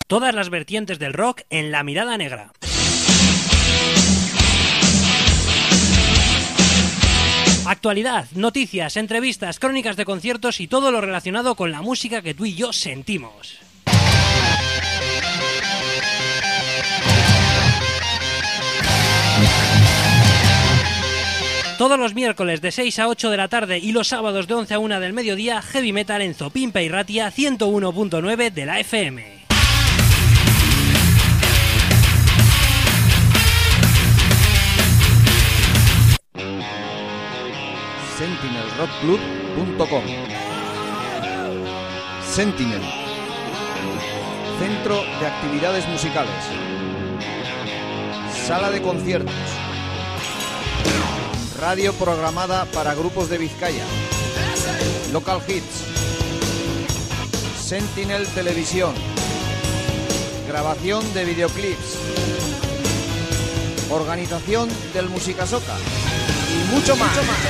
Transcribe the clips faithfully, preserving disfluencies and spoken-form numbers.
Todas las vertientes del rock en La Mirada Negra. Actualidad, noticias, entrevistas, crónicas de conciertos y todo lo relacionado con la música que tú y yo sentimos. Todos los miércoles de seis a ocho de la tarde y los sábados de once a una del mediodía, Heavy Metal en Zopimpa y Ratia ciento uno punto nueve de la F M. sentinel rock club punto com. Sentinel, centro de actividades musicales, sala de conciertos, radio programada para grupos de Vizcaya, local hits, Sentinel Televisión, grabación de videoclips, organización del Musicasoca y mucho más. Mucho más.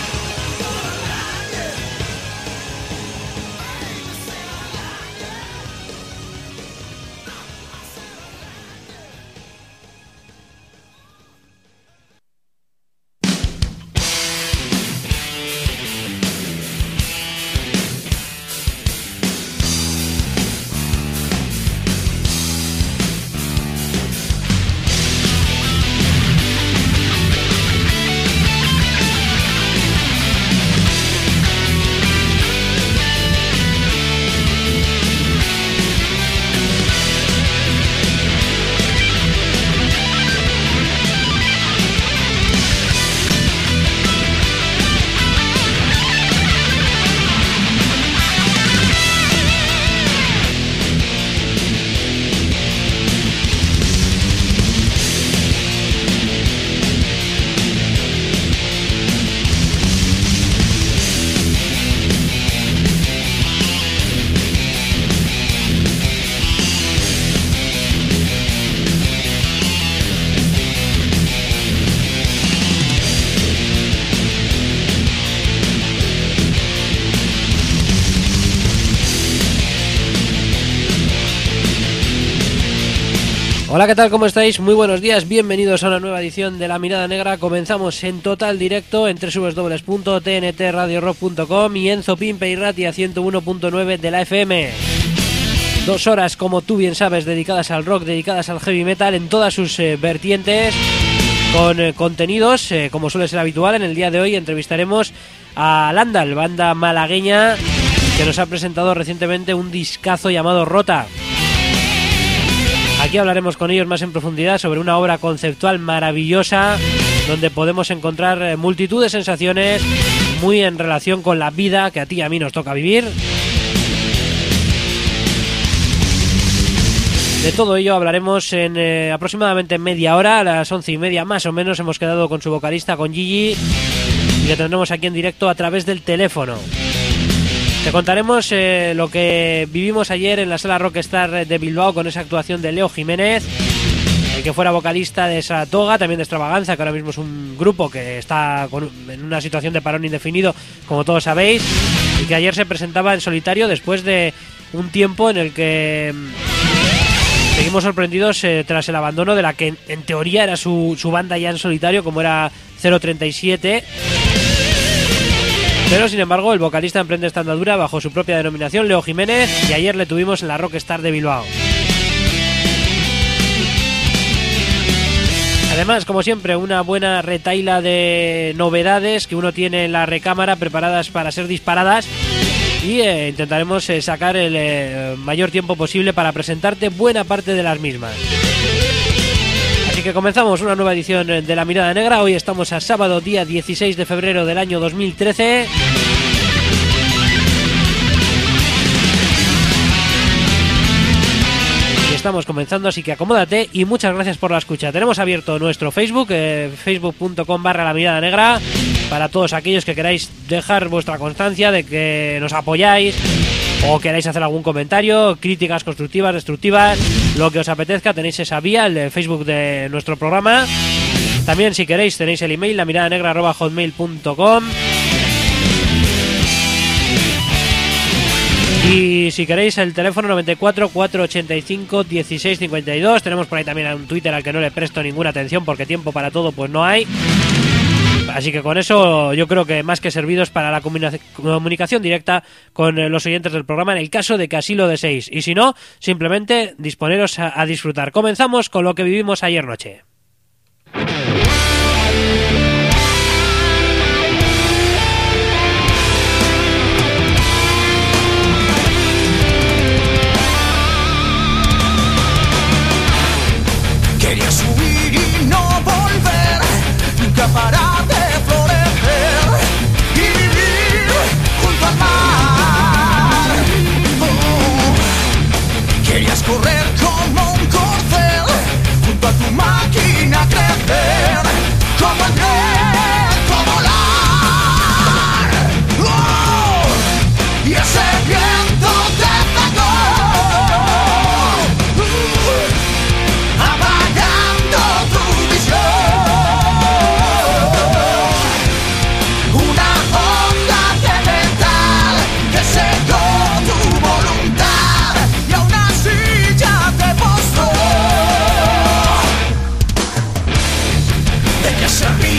Hola, ¿qué tal? ¿Cómo estáis? Muy buenos días, bienvenidos a una nueva edición de La Mirada Negra. Comenzamos en total directo en doble u doble u doble u punto t n t radio rock punto com y en Zopimpa y Ratia ciento uno punto nueve de la F M. Dos horas, como tú bien sabes, dedicadas al rock, dedicadas al heavy metal en todas sus eh, vertientes, con eh, contenidos, eh, como suele ser habitual. En el día de hoy entrevistaremos a Landal, banda malagueña que nos ha presentado recientemente un discazo llamado Rota. Aquí hablaremos con ellos más en profundidad sobre una obra conceptual maravillosa donde podemos encontrar multitud de sensaciones muy en relación con la vida que a ti y a mí nos toca vivir. De todo ello hablaremos en eh, aproximadamente media hora, a las once y media más o menos. Hemos quedado con su vocalista, con Gigi, y le tendremos aquí en directo a través del teléfono. Te contaremos eh, lo que vivimos ayer en la sala Rockstar de Bilbao con esa actuación de Leo Jiménez, el que fuera vocalista de Saratoga, también de Extravaganza, que ahora mismo es un grupo que está con, en una situación de parón indefinido, como todos sabéis, y que ayer se presentaba en solitario después de un tiempo en el que mmm, seguimos sorprendidos eh, tras el abandono de la que en, en teoría era su, su banda ya en solitario, como era cero treinta y siete. Pero sin embargo el vocalista emprende esta andadura bajo su propia denominación, Leo Jiménez, y ayer le tuvimos en la Rockstar de Bilbao. Además, como siempre, una buena retaila de novedades que uno tiene en la recámara preparadas para ser disparadas, y eh, intentaremos eh, sacar el eh, mayor tiempo posible para presentarte buena parte de las mismas. Así que comenzamos una nueva edición de La Mirada Negra. Hoy estamos a sábado, día dieciséis de febrero del año dos mil trece. Y estamos comenzando, así que acomódate y muchas gracias por la escucha. Tenemos abierto nuestro Facebook, eh, facebook punto com barra La Mirada Negra, para todos aquellos que queráis dejar vuestra constancia de que nos apoyáis o queráis hacer algún comentario, críticas constructivas, destructivas, lo que os apetezca. Tenéis esa vía, el Facebook de nuestro programa. También, si queréis, tenéis el email, lamiradanegra arroba hotmail punto com. Y si queréis, el teléfono noventa y cuatro, cuatrocientos ochenta y cinco, dieciséis cincuenta y dos. Tenemos por ahí también un Twitter al que no le presto ninguna atención porque tiempo para todo pues no hay. Así que con eso yo creo que más que servidos para la comunicación directa con los oyentes del programa en el caso de que así lo deseéis. Y si no, simplemente disponeros a, a disfrutar. Comenzamos con lo que vivimos ayer noche. Quería subir y no volver, nunca parar de florecer y vivir junto al mar. Oh, querías correr como un corcel, junto a tu máquina crecer, como el viento volar. Oh, y ese viento te pegó. Servir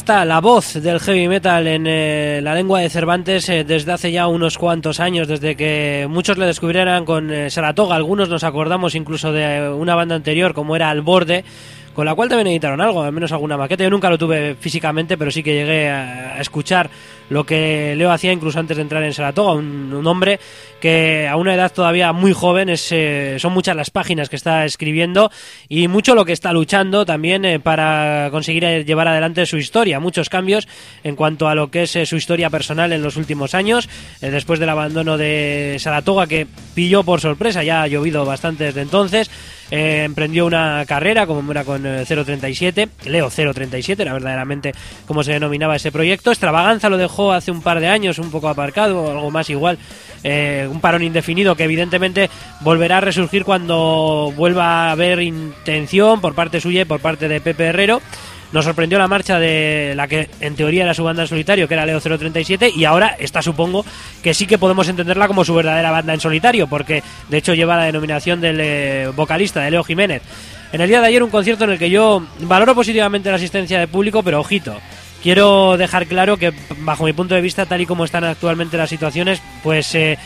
está la voz del heavy metal en eh, la lengua de Cervantes eh, desde hace ya unos cuantos años, desde que muchos le descubrieran con eh, Saratoga. Algunos nos acordamos incluso de una banda anterior como era Al Borde, con la cual también editaron algo, al menos alguna maqueta. Yo nunca lo tuve físicamente, pero sí que llegué a, a escuchar lo que Leo hacía incluso antes de entrar en Saratoga, un, un hombre que a una edad todavía muy joven es, eh, son muchas las páginas que está escribiendo y mucho lo que está luchando también eh, para conseguir eh, llevar adelante su historia. Muchos cambios en cuanto a lo que es eh, su historia personal en los últimos años, eh, después del abandono de Saratoga, que pilló por sorpresa, ya ha llovido bastante desde entonces. Eh, emprendió una carrera como era con eh, cero treinta y siete, Leo cero treinta y siete era verdaderamente como se denominaba ese proyecto. Extravaganza lo dejó hace un par de años un poco aparcado, algo más igual, eh, un parón indefinido que evidentemente volverá a resurgir cuando vuelva a haber intención por parte suya y por parte de Pepe Herrero. Nos sorprendió la marcha de la que en teoría era su banda en solitario, que era Leo cero treinta y siete, y ahora esta supongo que sí que podemos entenderla como su verdadera banda en solitario, porque de hecho lleva la denominación del eh, vocalista, de Leo Jiménez. En el día de ayer un concierto en el que yo valoro positivamente la asistencia de público, pero ojito, quiero dejar claro que bajo mi punto de vista, tal y como están actualmente las situaciones, pues eh,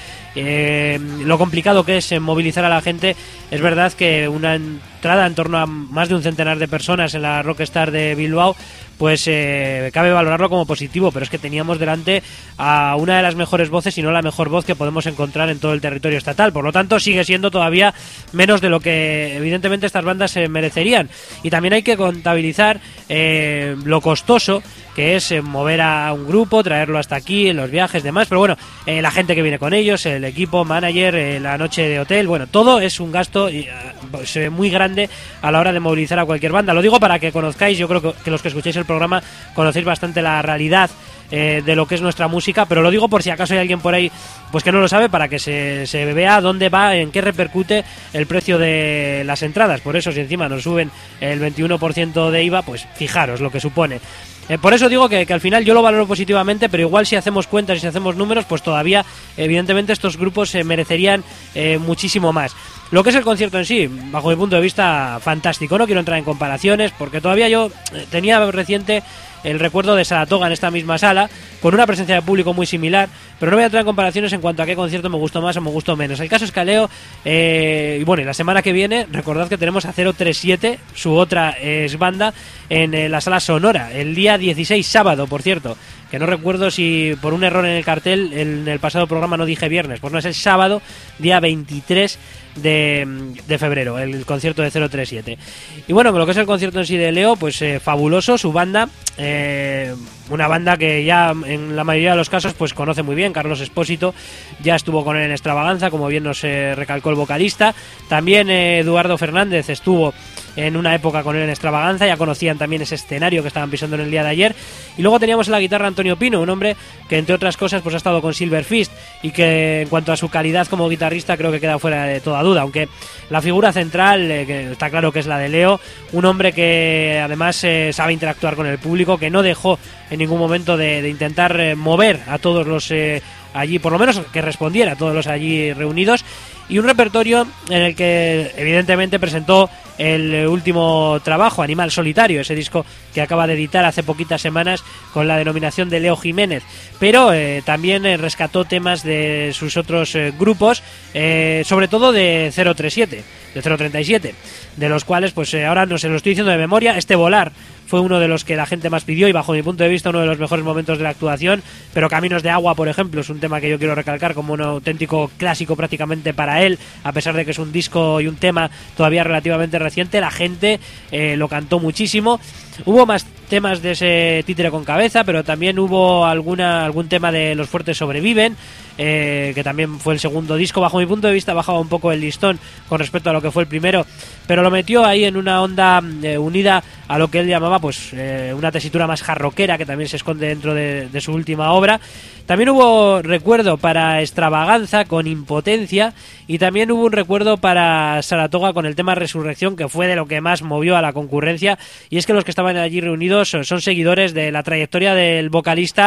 eh, lo complicado que es movilizar a la gente. Es verdad que una entrada en torno a más de un centenar de personas en la Rockstar de Bilbao, pues eh, cabe valorarlo como positivo, pero es que teníamos delante a una de las mejores voces, si no la mejor voz que podemos encontrar en todo el territorio estatal. Por lo tanto, sigue siendo todavía menos de lo que evidentemente estas bandas se merecerían. Y también hay que contabilizar eh, lo costoso que es eh, mover a un grupo, traerlo hasta aquí, los viajes, demás. Pero bueno, eh, la gente que viene con ellos, el equipo, manager, eh, la noche de hotel, bueno, todo es un gasto eh, pues, eh, muy grande a la hora de movilizar a cualquier banda. Lo digo para que conozcáis, yo creo que, que los que escuchéis el programa conocéis bastante la realidad eh, de lo que es nuestra música, pero lo digo por si acaso hay alguien por ahí pues que no lo sabe, para que se, se vea dónde va, en qué repercute el precio de las entradas. Por eso, si encima nos suben el veintiuno por ciento de I V A, pues fijaros lo que supone. Eh, por eso digo que, que al final yo lo valoro positivamente, pero igual si hacemos cuentas y si hacemos números, pues todavía evidentemente estos grupos se eh, merecerían eh, muchísimo más. Lo que es el concierto en sí, bajo mi punto de vista, fantástico. No quiero entrar en comparaciones porque todavía yo eh, tenía reciente el recuerdo de Saratoga en esta misma sala, con una presencia de público muy similar, pero no voy a entrar en comparaciones en cuanto a qué concierto me gustó más o me gustó menos. El caso es que a Leo, eh, y bueno, y la semana que viene, recordad que tenemos a cero treinta y siete, su otra ex banda, en eh, la sala Sonora, el día dieciséis, sábado, por cierto, que no recuerdo si por un error en el cartel en el pasado programa no dije viernes, pues no, es el sábado, día veintitrés de, de febrero, el concierto de cero treinta y siete. Y bueno, con lo que es el concierto en sí de Leo, pues eh, fabuloso, su banda, eh, una banda que ya en la mayoría de los casos pues conoce muy bien. Carlos Espósito ya estuvo con él en Extravaganza, como bien nos eh, recalcó el vocalista. También eh, Eduardo Fernández estuvo en una época con él en Extravaganza, ya conocían también ese escenario que estaban pisando en el día de ayer. Y luego teníamos en la guitarra a Antonio Pino, un hombre que entre otras cosas pues ha estado con Silver Fist y que en cuanto a su calidad como guitarrista creo que queda fuera de toda duda, aunque la figura central, eh, que está claro que es la de Leo, un hombre que además eh, sabe interactuar con el público, que no dejó en ningún momento de, de intentar eh, mover a todos los eh, allí, por lo menos que respondiera a todos los allí reunidos, y un repertorio en el que evidentemente presentó el último trabajo, Animal Solitario, ese disco que acaba de editar hace poquitas semanas con la denominación de Leo Jiménez, pero eh, también eh, rescató temas de sus otros eh, grupos, eh, sobre todo de cero treinta y siete, de cero treinta y siete, de los cuales pues eh, ahora no se lo estoy diciendo de memoria. Este Volar fue uno de los que la gente más pidió y bajo mi punto de vista uno de los mejores momentos de la actuación, pero Caminos de Agua, por ejemplo, es un tema que yo quiero recalcar como un auténtico clásico prácticamente para él, a pesar de que es un disco y un tema todavía relativamente reciente. La gente eh, lo cantó muchísimo. Hubo más temas de ese Títere con Cabeza, pero también hubo alguna algún tema de Los Fuertes Sobreviven, eh, que también fue el segundo disco. Bajo mi punto de vista bajaba un poco el listón con respecto a lo que fue el primero, pero lo metió ahí en una onda eh, unida a lo que él llamaba pues eh, una tesitura más jarroquera, que también se esconde dentro de, de su última obra. También hubo recuerdo para Extravaganza con Impotencia, y también hubo un recuerdo para Saratoga con el tema Resurrección, que fue de lo que más movió a la concurrencia. Y es que los que estaban allí reunidos son seguidores de la trayectoria del vocalista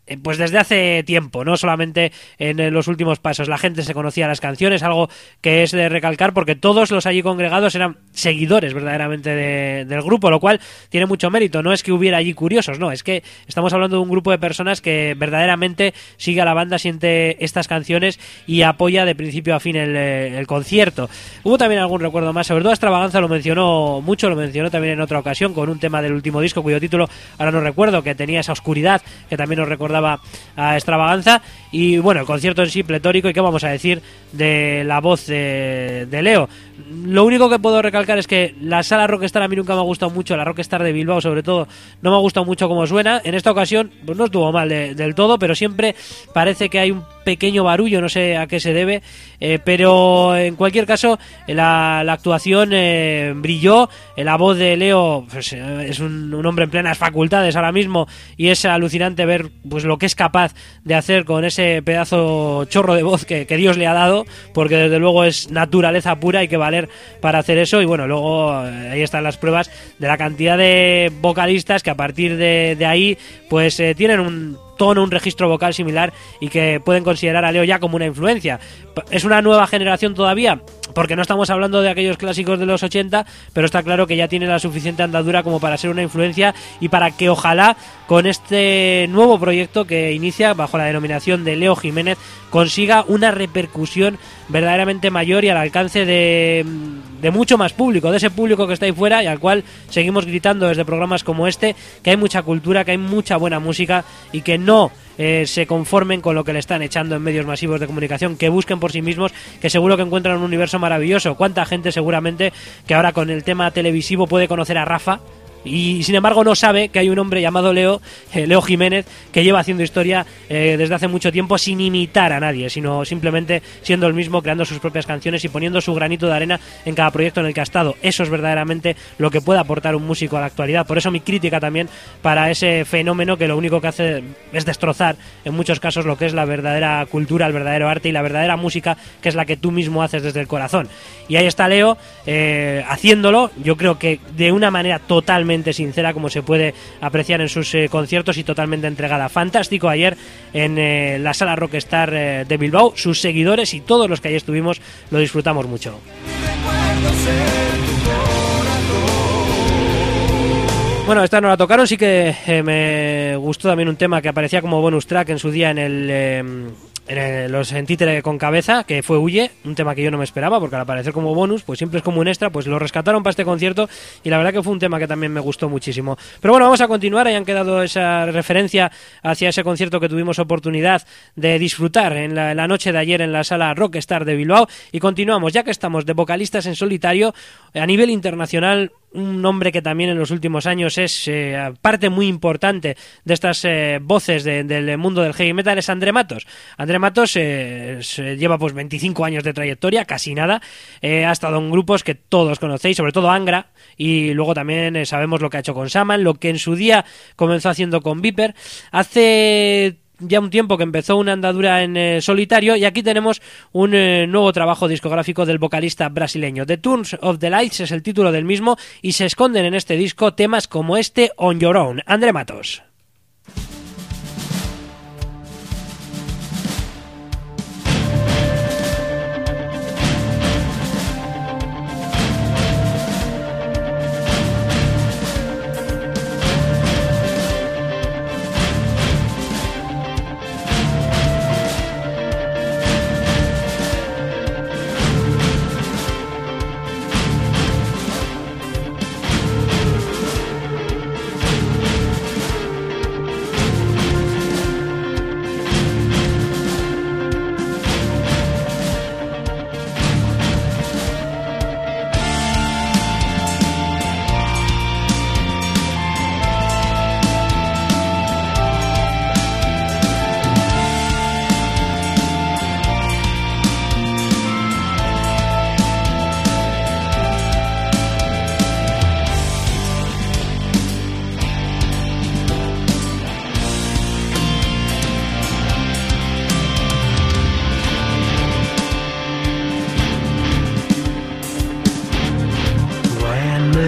pues desde hace tiempo, no solamente en los últimos pasos. La gente se conocía las canciones, algo que es de recalcar porque todos los allí congregados eran seguidores verdaderamente de, del grupo, lo cual tiene mucho mérito. No es que hubiera allí curiosos, no, es que estamos hablando de un grupo de personas que verdaderamente sigue a la banda, siente estas canciones y apoya de principio a fin el, el concierto. Hubo también algún recuerdo más, sobre todo Extravaganza lo mencionó mucho, lo mencionó también en otra ocasión con un tema del último disco cuyo título ahora no recuerdo, que tenía esa oscuridad que también nos recordaba a Extravaganza. Y bueno, el concierto en sí pletórico. Y qué vamos a decir de la voz de, de Leo. Lo único que puedo recalcar es que la sala Rockstar a mí nunca me ha gustado mucho, la Rockstar de Bilbao sobre todo no me ha gustado mucho cómo suena. En esta ocasión pues no estuvo mal de, del todo, pero siempre parece que hay un pequeño barullo, no sé a qué se debe, eh, pero en cualquier caso la, la actuación eh, brilló. La voz de Leo pues, es un, un hombre en plenas facultades ahora mismo y es alucinante ver pues lo que es capaz de hacer con ese pedazo chorro de voz que, que Dios le ha dado, porque desde luego es naturaleza pura, hay que valer para hacer eso. Y bueno, luego eh, ahí están las pruebas de la cantidad de vocalistas que a partir de, de ahí pues eh, tienen un tono, un registro vocal similar y que pueden considerar a Leo ya como una influencia. Es una nueva generación todavía, porque no estamos hablando de aquellos clásicos de los ochenta, pero está claro que ya tiene la suficiente andadura como para ser una influencia y para que ojalá con este nuevo proyecto que inicia bajo la denominación de Leo Jiménez consiga una repercusión verdaderamente mayor y al alcance de, de mucho más público, de ese público que está ahí fuera y al cual seguimos gritando desde programas como este que hay mucha cultura, que hay mucha buena música y que no eh, se conformen con lo que le están echando en medios masivos de comunicación, que busquen por sí mismos, que seguro que encuentran un universo maravilloso. ¿Cuánta gente seguramente que ahora con el tema televisivo puede conocer a Rafa y sin embargo no sabe que hay un hombre llamado Leo, eh, Leo Jiménez, que lleva haciendo historia eh, desde hace mucho tiempo sin imitar a nadie, sino simplemente siendo el mismo, creando sus propias canciones y poniendo su granito de arena en cada proyecto en el que ha estado? Eso es verdaderamente lo que puede aportar un músico a la actualidad. Por eso mi crítica también para ese fenómeno que lo único que hace es destrozar en muchos casos lo que es la verdadera cultura, el verdadero arte y la verdadera música, que es la que tú mismo haces desde el corazón. Y ahí está Leo eh, haciéndolo, yo creo que de una manera totalmente sincera, como se puede apreciar en sus eh, conciertos, y totalmente entregada. Fantástico ayer en eh, la sala Rockstar eh, de Bilbao. Sus seguidores y todos los que allí estuvimos lo disfrutamos mucho. Bueno, esta no la tocaron, sí que eh, me gustó también un tema que aparecía como bonus track en su día en el... Eh, en el, los en Títere con Cabeza, que fue Huye, un tema que yo no me esperaba, porque al aparecer como bonus, pues siempre es como un extra, pues lo rescataron para este concierto y la verdad que fue un tema que también me gustó muchísimo. Pero bueno, vamos a continuar, hayan quedado esa referencia hacia ese concierto que tuvimos oportunidad de disfrutar en la, en la noche de ayer en la sala Rockstar de Bilbao, y continuamos, ya que estamos de vocalistas en solitario, a nivel internacional, un hombre que también en los últimos años es eh, parte muy importante de estas eh, voces de, del mundo del heavy metal, es André Matos. André Matos eh, se lleva pues veinticinco años de trayectoria, casi nada, eh, ha estado en grupos que todos conocéis, sobre todo Angra, y luego también eh, sabemos lo que ha hecho con Saman, lo que en su día comenzó haciendo con Viper. Hace ya un tiempo que empezó una andadura en eh, solitario, y aquí tenemos un eh, nuevo trabajo discográfico del vocalista brasileño. The Turns of the Lights es el título del mismo, y se esconden en este disco temas como este On Your Own. André Matos.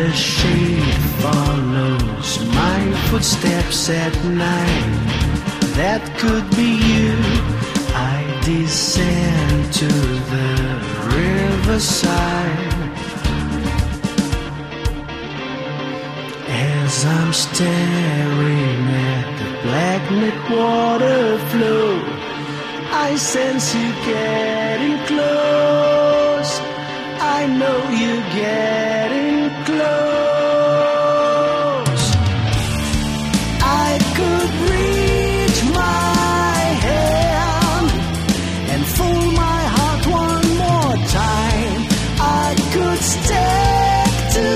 Footsteps at night, that could be you. I descend to the riverside as I'm staring at the black mid-water flow. I sense you getting close. I know you're getting close. I could reach my hand and fold my heart one more time. I could stick to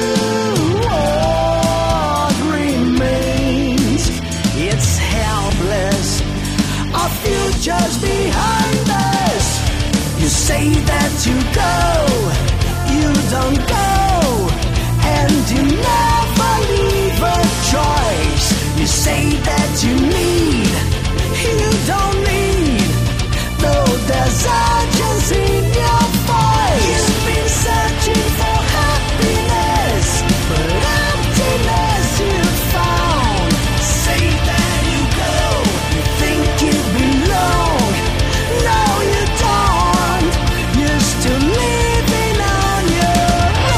what remains. It's helpless. Our future's behind us. You say that you go, you don't go, and you never leave a choice. You say that you need, you don't need, though there's urgency in your voice. You've been searching for happiness, but emptiness you found. Say that you go, you think you belong, no you don't. You're still living on your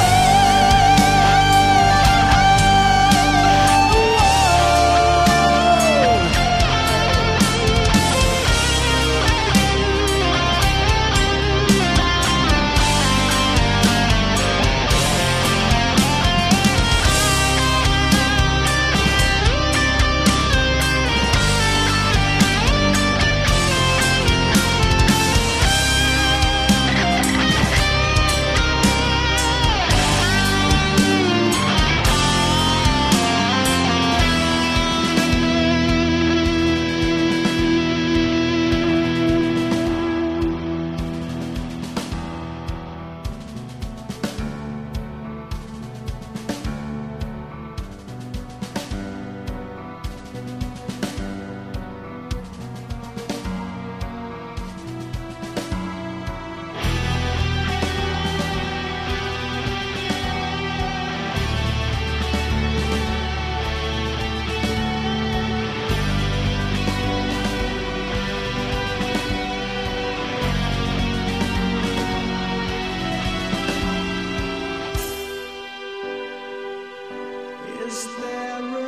Is there a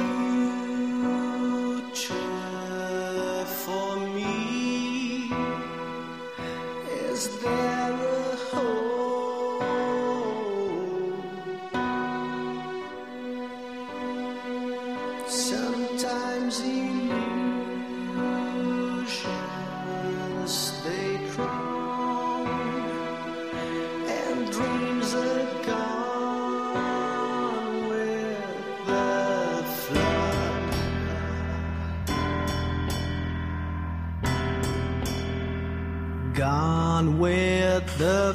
future for me? Is there a hope? Sometimes illusions stay strong and dreams are gone with the flood. Gone with the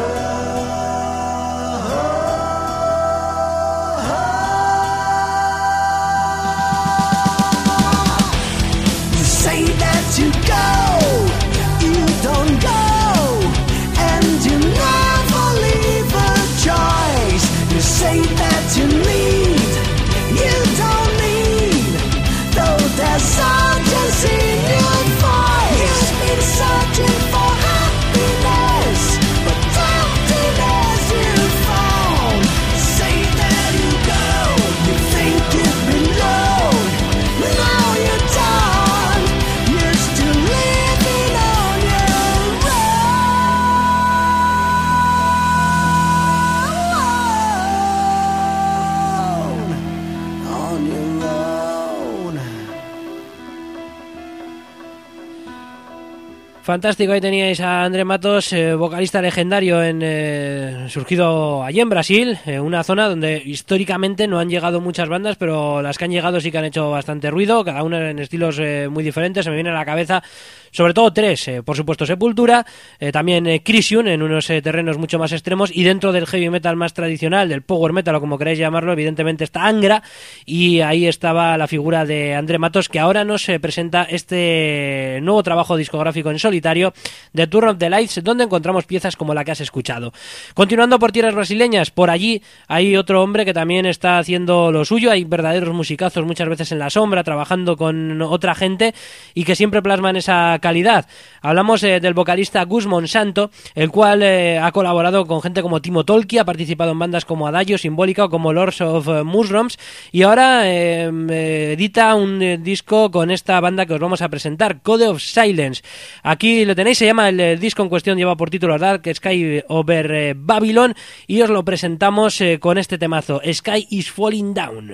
flood. You say that you go, you don't go, and you never leave a choice. You say that you need, you don't need, though there's urgency in your voice. You've been searching for happiness, but emptiness you found. Say that you go, you think you belong, now you're done. You're still living on your own, on your own. Fantástico, ahí teníais a André Matos, eh, vocalista legendario en eh, surgido allí en Brasil, eh, una zona donde históricamente no han llegado muchas bandas, pero las que han llegado sí que han hecho bastante ruido, cada una en estilos eh, muy diferentes. Se me viene a la cabeza sobre todo tres, eh, por supuesto Sepultura, eh, también eh, Crisium en unos eh, terrenos mucho más extremos, y dentro del heavy metal más tradicional, del power metal o como queráis llamarlo, evidentemente está Angra, y ahí estaba la figura de André Matos, que ahora nos eh, presenta este nuevo trabajo discográfico en solitario solitario de Tour of the Lights, donde encontramos piezas como la que has escuchado. Continuando por tierras brasileñas, por allí hay otro hombre que también está haciendo lo suyo. Hay verdaderos musicazos muchas veces en la sombra, trabajando con otra gente y que siempre plasman esa calidad. Hablamos eh, del vocalista Gus Monsanto, el cual eh, ha colaborado con gente como Timo Tolkki, ha participado en bandas como Adagio, Simbólica o como Lords of uh, Mushrooms, y ahora eh, eh, edita un eh, disco con esta banda que os vamos a presentar, Code of Silence. Aquí lo tenéis, se llama el, el disco en cuestión, lleva por título Dark Sky Over eh, Babylon, y os lo presentamos eh, con este temazo, Sky is Falling Down.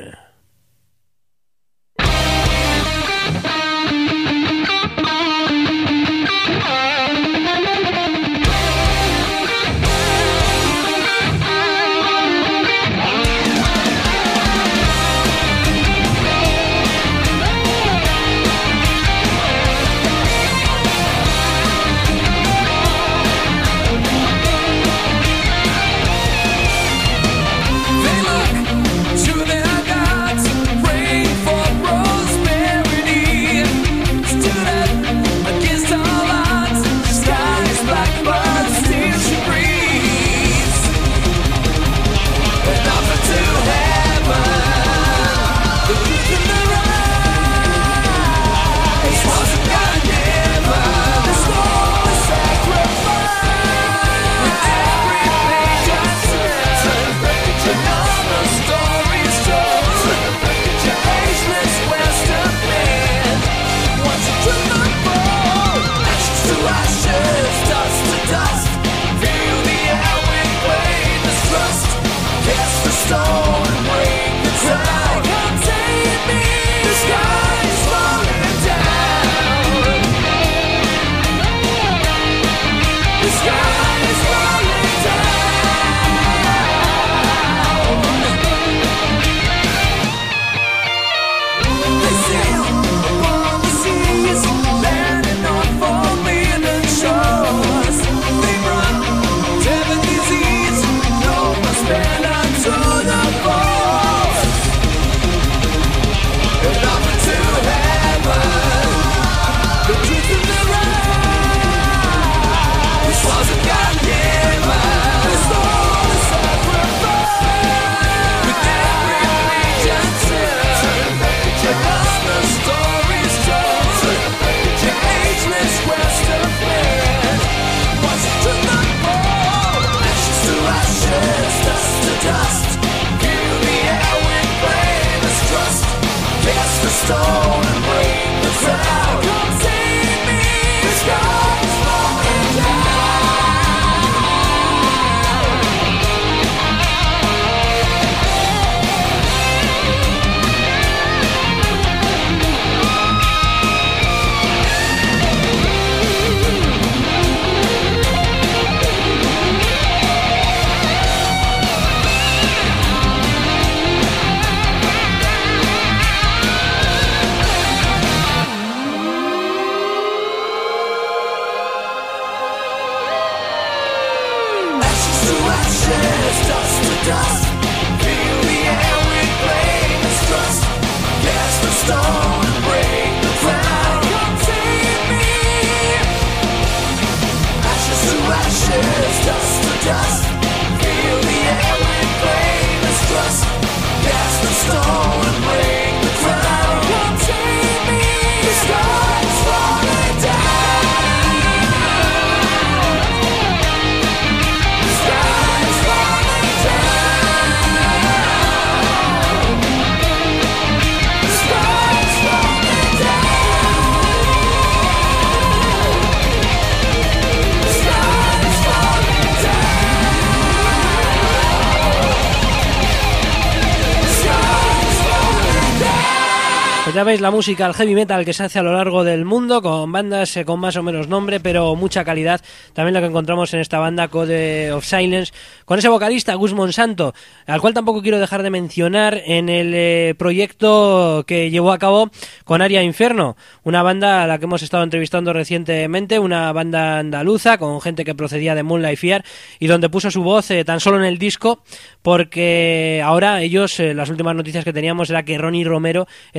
Ya veis la música, el heavy metal que se hace a lo largo del mundo, con bandas eh, con más o menos nombre, pero mucha calidad. También lo que encontramos en esta banda, Code of Silence, con ese vocalista, Gus Monsanto, al cual tampoco quiero dejar de mencionar en el eh, proyecto que llevó a cabo con Aria Inferno, una banda a la que hemos estado entrevistando recientemente, una banda andaluza con gente que procedía de Moonlight Fear y donde puso su voz eh, tan solo en el disco, porque ahora ellos, eh, las últimas noticias que teníamos era que Ronnie Romero era quien iba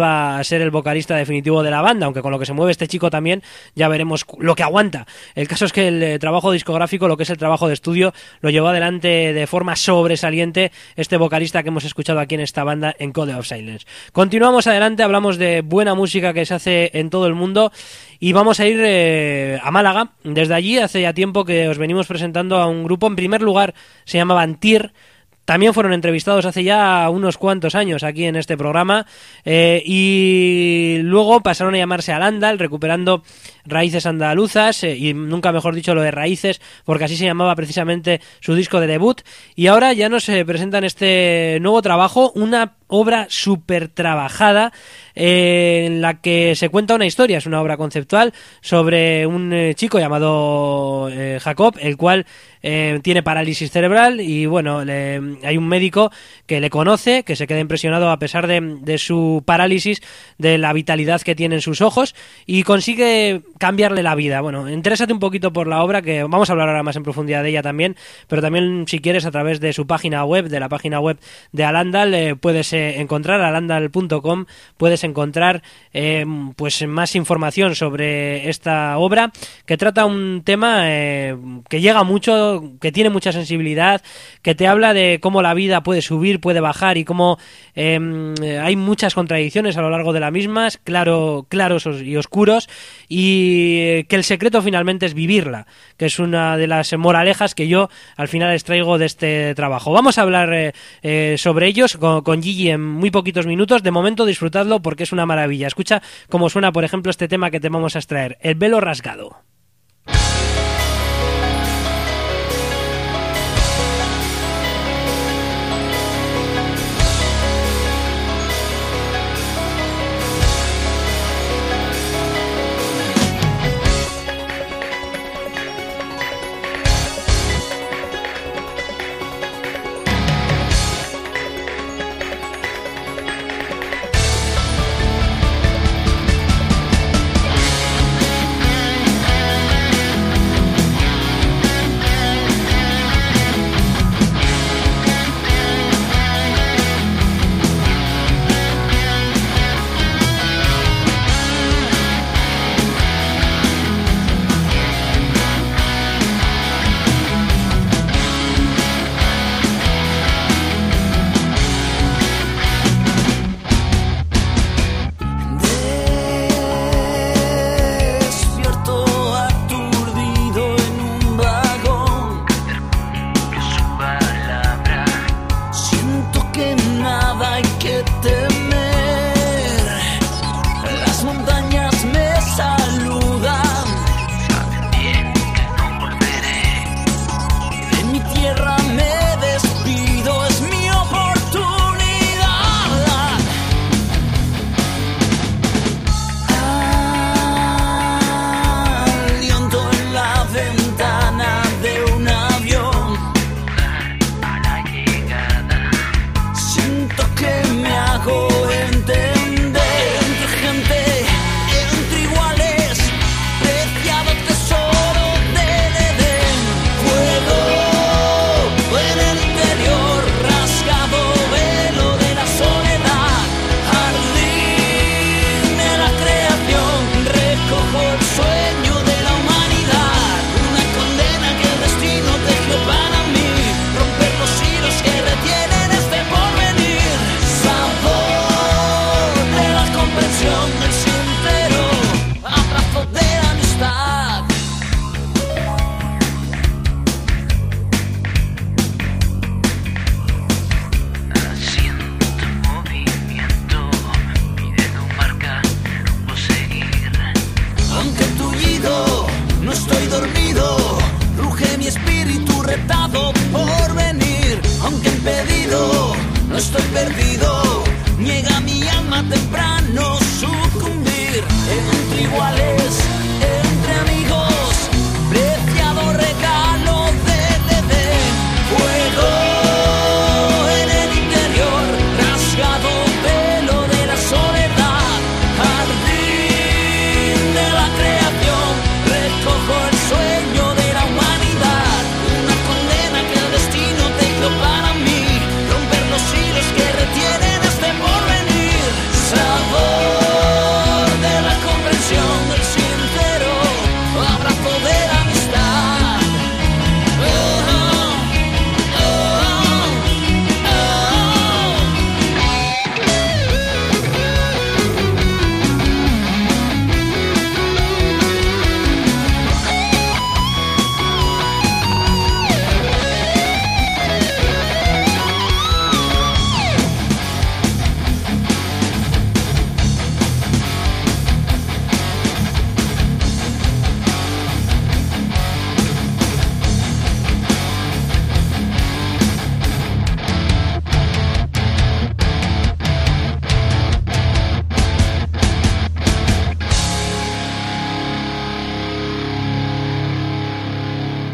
va a ser el vocalista definitivo de la banda, aunque con lo que se mueve este chico también ya veremos lo que aguanta. El caso es que el eh, trabajo discográfico, lo que es el trabajo de estudio, lo llevó adelante de forma sobresaliente este vocalista que hemos escuchado aquí en esta banda, en Code of Silence. Continuamos adelante, hablamos de buena música que se hace en todo el mundo y vamos a ir eh, a Málaga. Desde allí hace ya tiempo que os venimos presentando a un grupo. En primer lugar se llamaban Tyr. También fueron entrevistados hace ya unos cuantos años aquí en este programa eh, y luego pasaron a llamarse Alandal, recuperando raíces andaluzas eh, y nunca mejor dicho lo de raíces, porque así se llamaba precisamente su disco de debut. Y ahora ya nos eh, presentan este nuevo trabajo, una obra súper trabajada eh, en la que se cuenta una historia. Es una obra conceptual sobre un eh, chico llamado eh, Jacob, el cual eh, tiene parálisis cerebral y bueno, le, hay un médico que le conoce, que se queda impresionado a pesar de, de su parálisis, de la vitalidad que tiene en sus ojos y consigue cambiarle la vida. Bueno, interésate un poquito por la obra, que vamos a hablar ahora más en profundidad de ella también, pero también si quieres a través de su página web, de la página web de Alandal, eh, puedes eh, encontrar alandal punto com, puedes encontrar eh, pues más información sobre esta obra, que trata un tema eh, que llega mucho, que tiene mucha sensibilidad, que te habla de cómo la vida puede subir, puede bajar y cómo eh, hay muchas contradicciones a lo largo de la misma, claro, claros y oscuros, y que el secreto finalmente es vivirla, que es una de las moralejas que yo al final extraigo de este trabajo. Vamos a hablar eh, eh, sobre ellos con, con Gigi en muy poquitos minutos. De momento disfrutadlo porque es una maravilla. Escucha cómo suena, por ejemplo, este tema que te vamos a extraer, El velo rasgado. Para mí, romper los hilos que retienen este porvenir. Sabor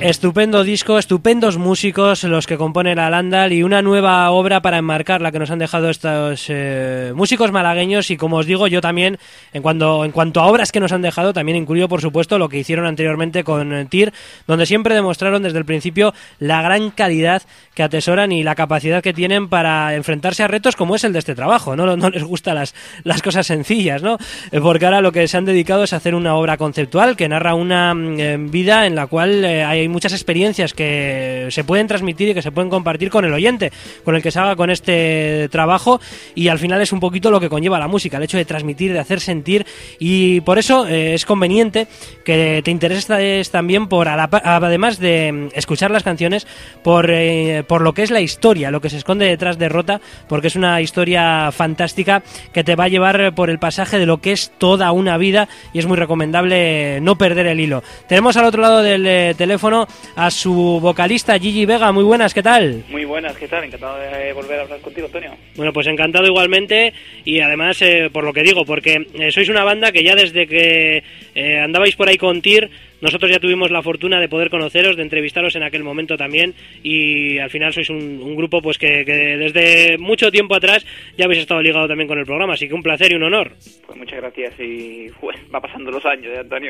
Estupendo disco, estupendos músicos los que componen a Landal y una nueva obra para enmarcar la que nos han dejado estos eh, músicos malagueños. Y como os digo, yo también, en cuanto, en cuanto a obras que nos han dejado, también incluyo por supuesto lo que hicieron anteriormente con eh, Tyr, donde siempre demostraron desde el principio la gran calidad que atesoran y la capacidad que tienen para enfrentarse a retos como es el de este trabajo. No, no les gustan las, las cosas sencillas, ¿no? Eh, porque ahora lo que se han dedicado es hacer una obra conceptual que narra una eh, vida en la cual eh, hay muchas experiencias que se pueden transmitir y que se pueden compartir con el oyente, con el que se haga con este trabajo, y al final es un poquito lo que conlleva la música, el hecho de transmitir, de hacer sentir, y por eso eh, es conveniente que te intereses también por, a la, además de escuchar las canciones, por, eh, por lo que es la historia, lo que se esconde detrás de Rota, porque es una historia fantástica que te va a llevar por el pasaje de lo que es toda una vida, y es muy recomendable no perder el hilo. Tenemos al otro lado del eh, teléfono a su vocalista Gigi Vega. Muy buenas, ¿qué tal? Muy buenas, ¿qué tal? Encantado de volver a hablar contigo, Antonio. Bueno, pues encantado igualmente, y además eh, por lo que digo, porque eh, sois una banda que ya desde que eh, andabais por ahí con Tyr, nosotros ya tuvimos la fortuna de poder conoceros, de entrevistaros en aquel momento también, y al final sois un, un grupo pues que, que desde mucho tiempo atrás ya habéis estado ligado también con el programa, así que un placer y un honor. Pues muchas gracias, y pues, va pasando los años, ¿eh, Antonio?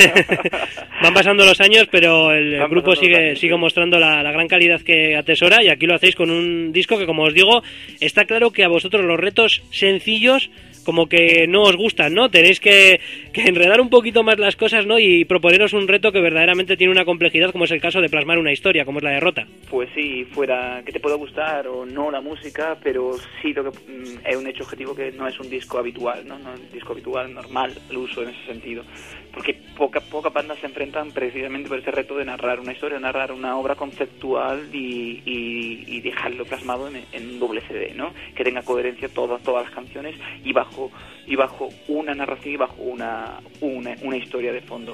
Van pasando los años, pero el, el grupo sigue años, sigue sí. mostrando la, la gran calidad que atesora, y aquí lo hacéis con un disco que, como os digo, está claro que a vosotros los retos sencillos como que no os gustan, ¿no? Tenéis que, que enredar un poquito más las cosas, ¿no? Y proponeros un reto que verdaderamente tiene una complejidad, como es el caso de plasmar una historia, como es la de Rota. Pues sí, fuera que te pueda gustar o no la música, pero sí lo que mm, es un hecho objetivo que no es un disco habitual, ¿no? No es un disco habitual, normal, el uso en ese sentido. Porque poca, pocas bandas se enfrentan precisamente por ese reto de narrar una historia, narrar una obra conceptual y, y, y dejarlo plasmado en, en un doble C D, ¿no? Que tenga coherencia todas, todas las canciones y bajo y bajo una narración y bajo una, una, una historia de fondo.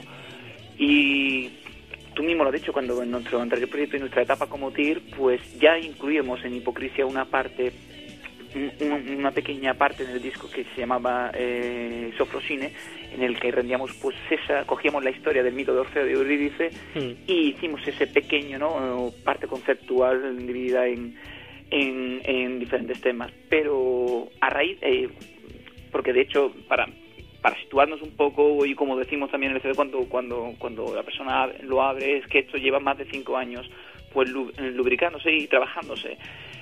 Y tú mismo lo has dicho, cuando en nuestro anterior proyecto y nuestra etapa como Tyr, pues ya incluíamos en Hipocrisia una parte, un, una pequeña parte en el disco que se llamaba eh, Sofrosine, en el que rendíamos pues esa, cogíamos la historia del mito de Orfeo y de Eurídice mm. y hicimos ese pequeño, ¿no?, parte conceptual dividida en, en, en diferentes temas. Pero a raíz... Eh, porque de hecho, para para situarnos un poco, y como decimos también en el C D cuando cuando cuando la persona lo abre, es que esto lleva más de cinco años pues lubricándose y trabajándose.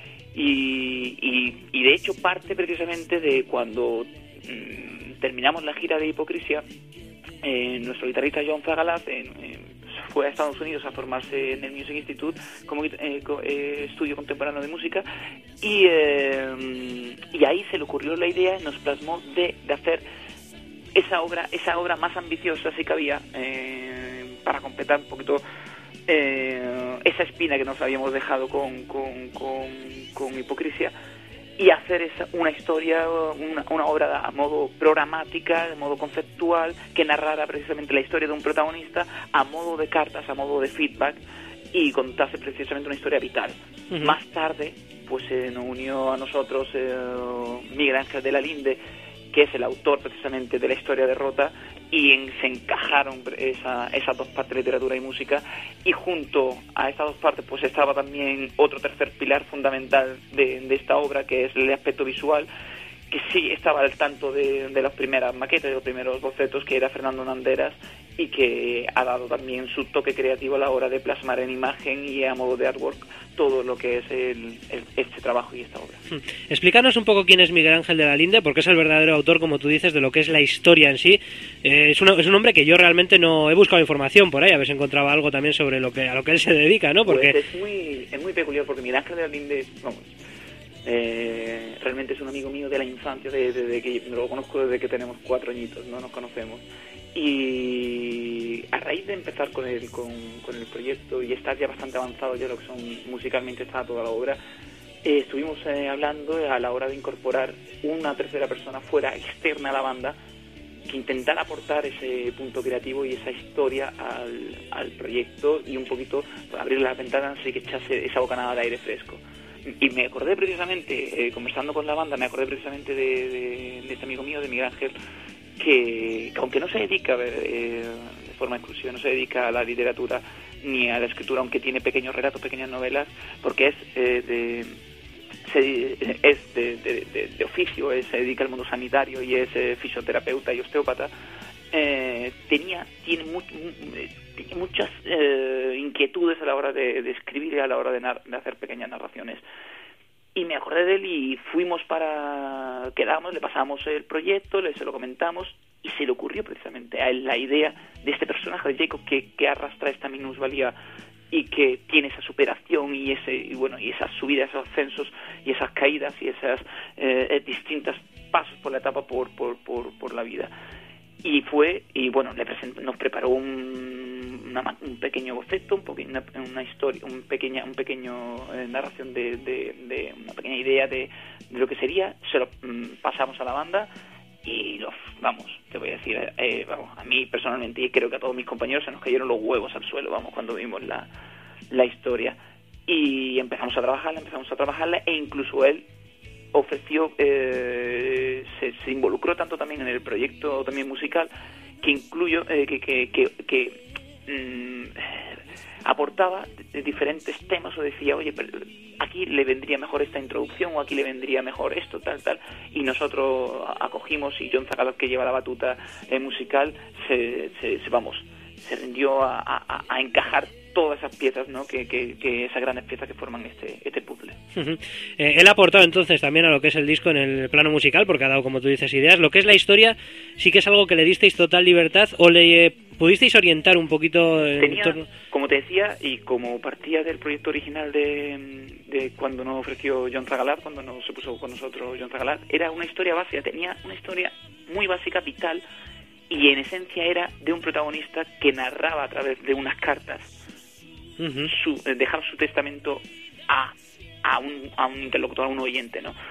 Y, y, y de hecho parte precisamente de cuando mmm, terminamos la gira de Hipocrisia, eh, nuestro guitarrista John Zagalaz en, en, fue a Estados Unidos a formarse en el Music Institute como eh, eh, estudio contemporáneo de música, y, eh, y ahí se le ocurrió la idea y nos plasmó de, de hacer esa obra esa obra más ambiciosa si cabía, eh, para completar un poquito eh, esa espina que nos habíamos dejado con, con, con, con Hipocrisia, y hacer esa, una historia, una, una obra a modo programática, de modo conceptual, que narrara precisamente la historia de un protagonista a modo de cartas, a modo de feedback, y contase precisamente una historia vital. Uh-huh. Más tarde, pues se eh, nos unió a nosotros eh, Miguel Ángel de la Linde, que es el autor precisamente de la historia de Rota, y en, se encajaron esa, esas dos partes, literatura y música, y junto a estas dos partes pues estaba también otro tercer pilar fundamental de, de esta obra, que es el aspecto visual, que sí estaba al tanto de, de las primeras maquetas, de los primeros bocetos, que era Fernando Nanderas, y que ha dado también su toque creativo a la hora de plasmar en imagen y a modo de artwork todo lo que es el, el, este trabajo y esta obra. Explícanos un poco quién es Miguel Ángel de la Linde, porque es el verdadero autor, como tú dices, de lo que es la historia en sí. Eh, es, una, es un hombre que yo realmente no he buscado información por ahí, a ver si encontraba algo también sobre lo que a lo que él se dedica, ¿no? Porque pues es muy es muy peculiar, porque Miguel Ángel de la Linde, vamos, eh, realmente es un amigo mío de la infancia, desde de, de que lo conozco desde que tenemos cuatro añitos, no nos conocemos. Y a raíz de empezar con el, con, con el proyecto y estar ya bastante avanzado ya lo que son musicalmente está toda la obra, eh, estuvimos eh, hablando a la hora de incorporar una tercera persona fuera, externa a la banda, que intentara aportar ese punto creativo y esa historia al, al proyecto, y un poquito abrir las ventanas y que echase esa bocanada de aire fresco. Y me acordé precisamente, eh, conversando con la banda, me acordé precisamente de, de, de este amigo mío, de Miguel Ángel, que, que aunque no se dedica eh, de forma exclusiva, no se dedica a la literatura, ni a la escritura, aunque tiene pequeños relatos, pequeñas novelas, porque es eh, de... Se, es de, de, de, de oficio, es, se dedica al mundo sanitario y es eh, fisioterapeuta y osteópata. Eh, tenía tiene, mu tiene muchas eh, inquietudes a la hora de, de escribir y a la hora de, nar de hacer pequeñas narraciones. Y me acordé de él y fuimos para... Quedamos, le pasamos el proyecto, le se lo comentamos y se le ocurrió precisamente a él la idea de este personaje de Jacob que, que arrastra esta minusvalía y que tiene esa superación y ese y bueno y esas subidas, esos ascensos y esas caídas y esas eh, distintas pasos por la etapa por por por, por la vida. Y fue y bueno le presentó, nos preparó un, una, un pequeño boceto, un poque, una, una historia, un pequeña un pequeño eh, narración de, de, de una pequeña idea de, de lo que sería. Se lo mm, pasamos a la banda. Y los, vamos, te voy a decir, eh, vamos, a mí personalmente y creo que a todos mis compañeros se nos cayeron los huevos al suelo, vamos, cuando vimos la, la historia. Y empezamos a trabajarla, empezamos a trabajarla e incluso él ofreció, eh, se, se involucró tanto también en el proyecto también musical que incluyó, eh, que, que, que, que mmm, aportaba diferentes temas o decía, oye, pero aquí le vendría mejor esta introducción o aquí le vendría mejor esto, tal, tal, y nosotros acogimos y John Zagalat, que lleva la batuta eh, musical, se, se, se, vamos, se rindió a, a, a encajar todas esas piezas, ¿no? Que, que, que esas grandes piezas que forman este, este puzzle. Uh-huh. eh, él ha aportado entonces también a lo que es el disco en el plano musical, porque ha dado, como tú dices, ideas. Lo que es la historia sí que es algo que le disteis total libertad o le eh, pudisteis orientar un poquito en Tenía, torno... como te decía, y como partía del proyecto original de, de cuando nos ofreció John Zagalat, cuando nos, se puso con nosotros John Zagalat, era una historia básica, tenía una historia muy básica, vital, y en esencia era de un protagonista que narraba a través de unas cartas Uh-huh. su, eh, dejar su testamento a, a, un, a un interlocutor, a un oyente, ¿no?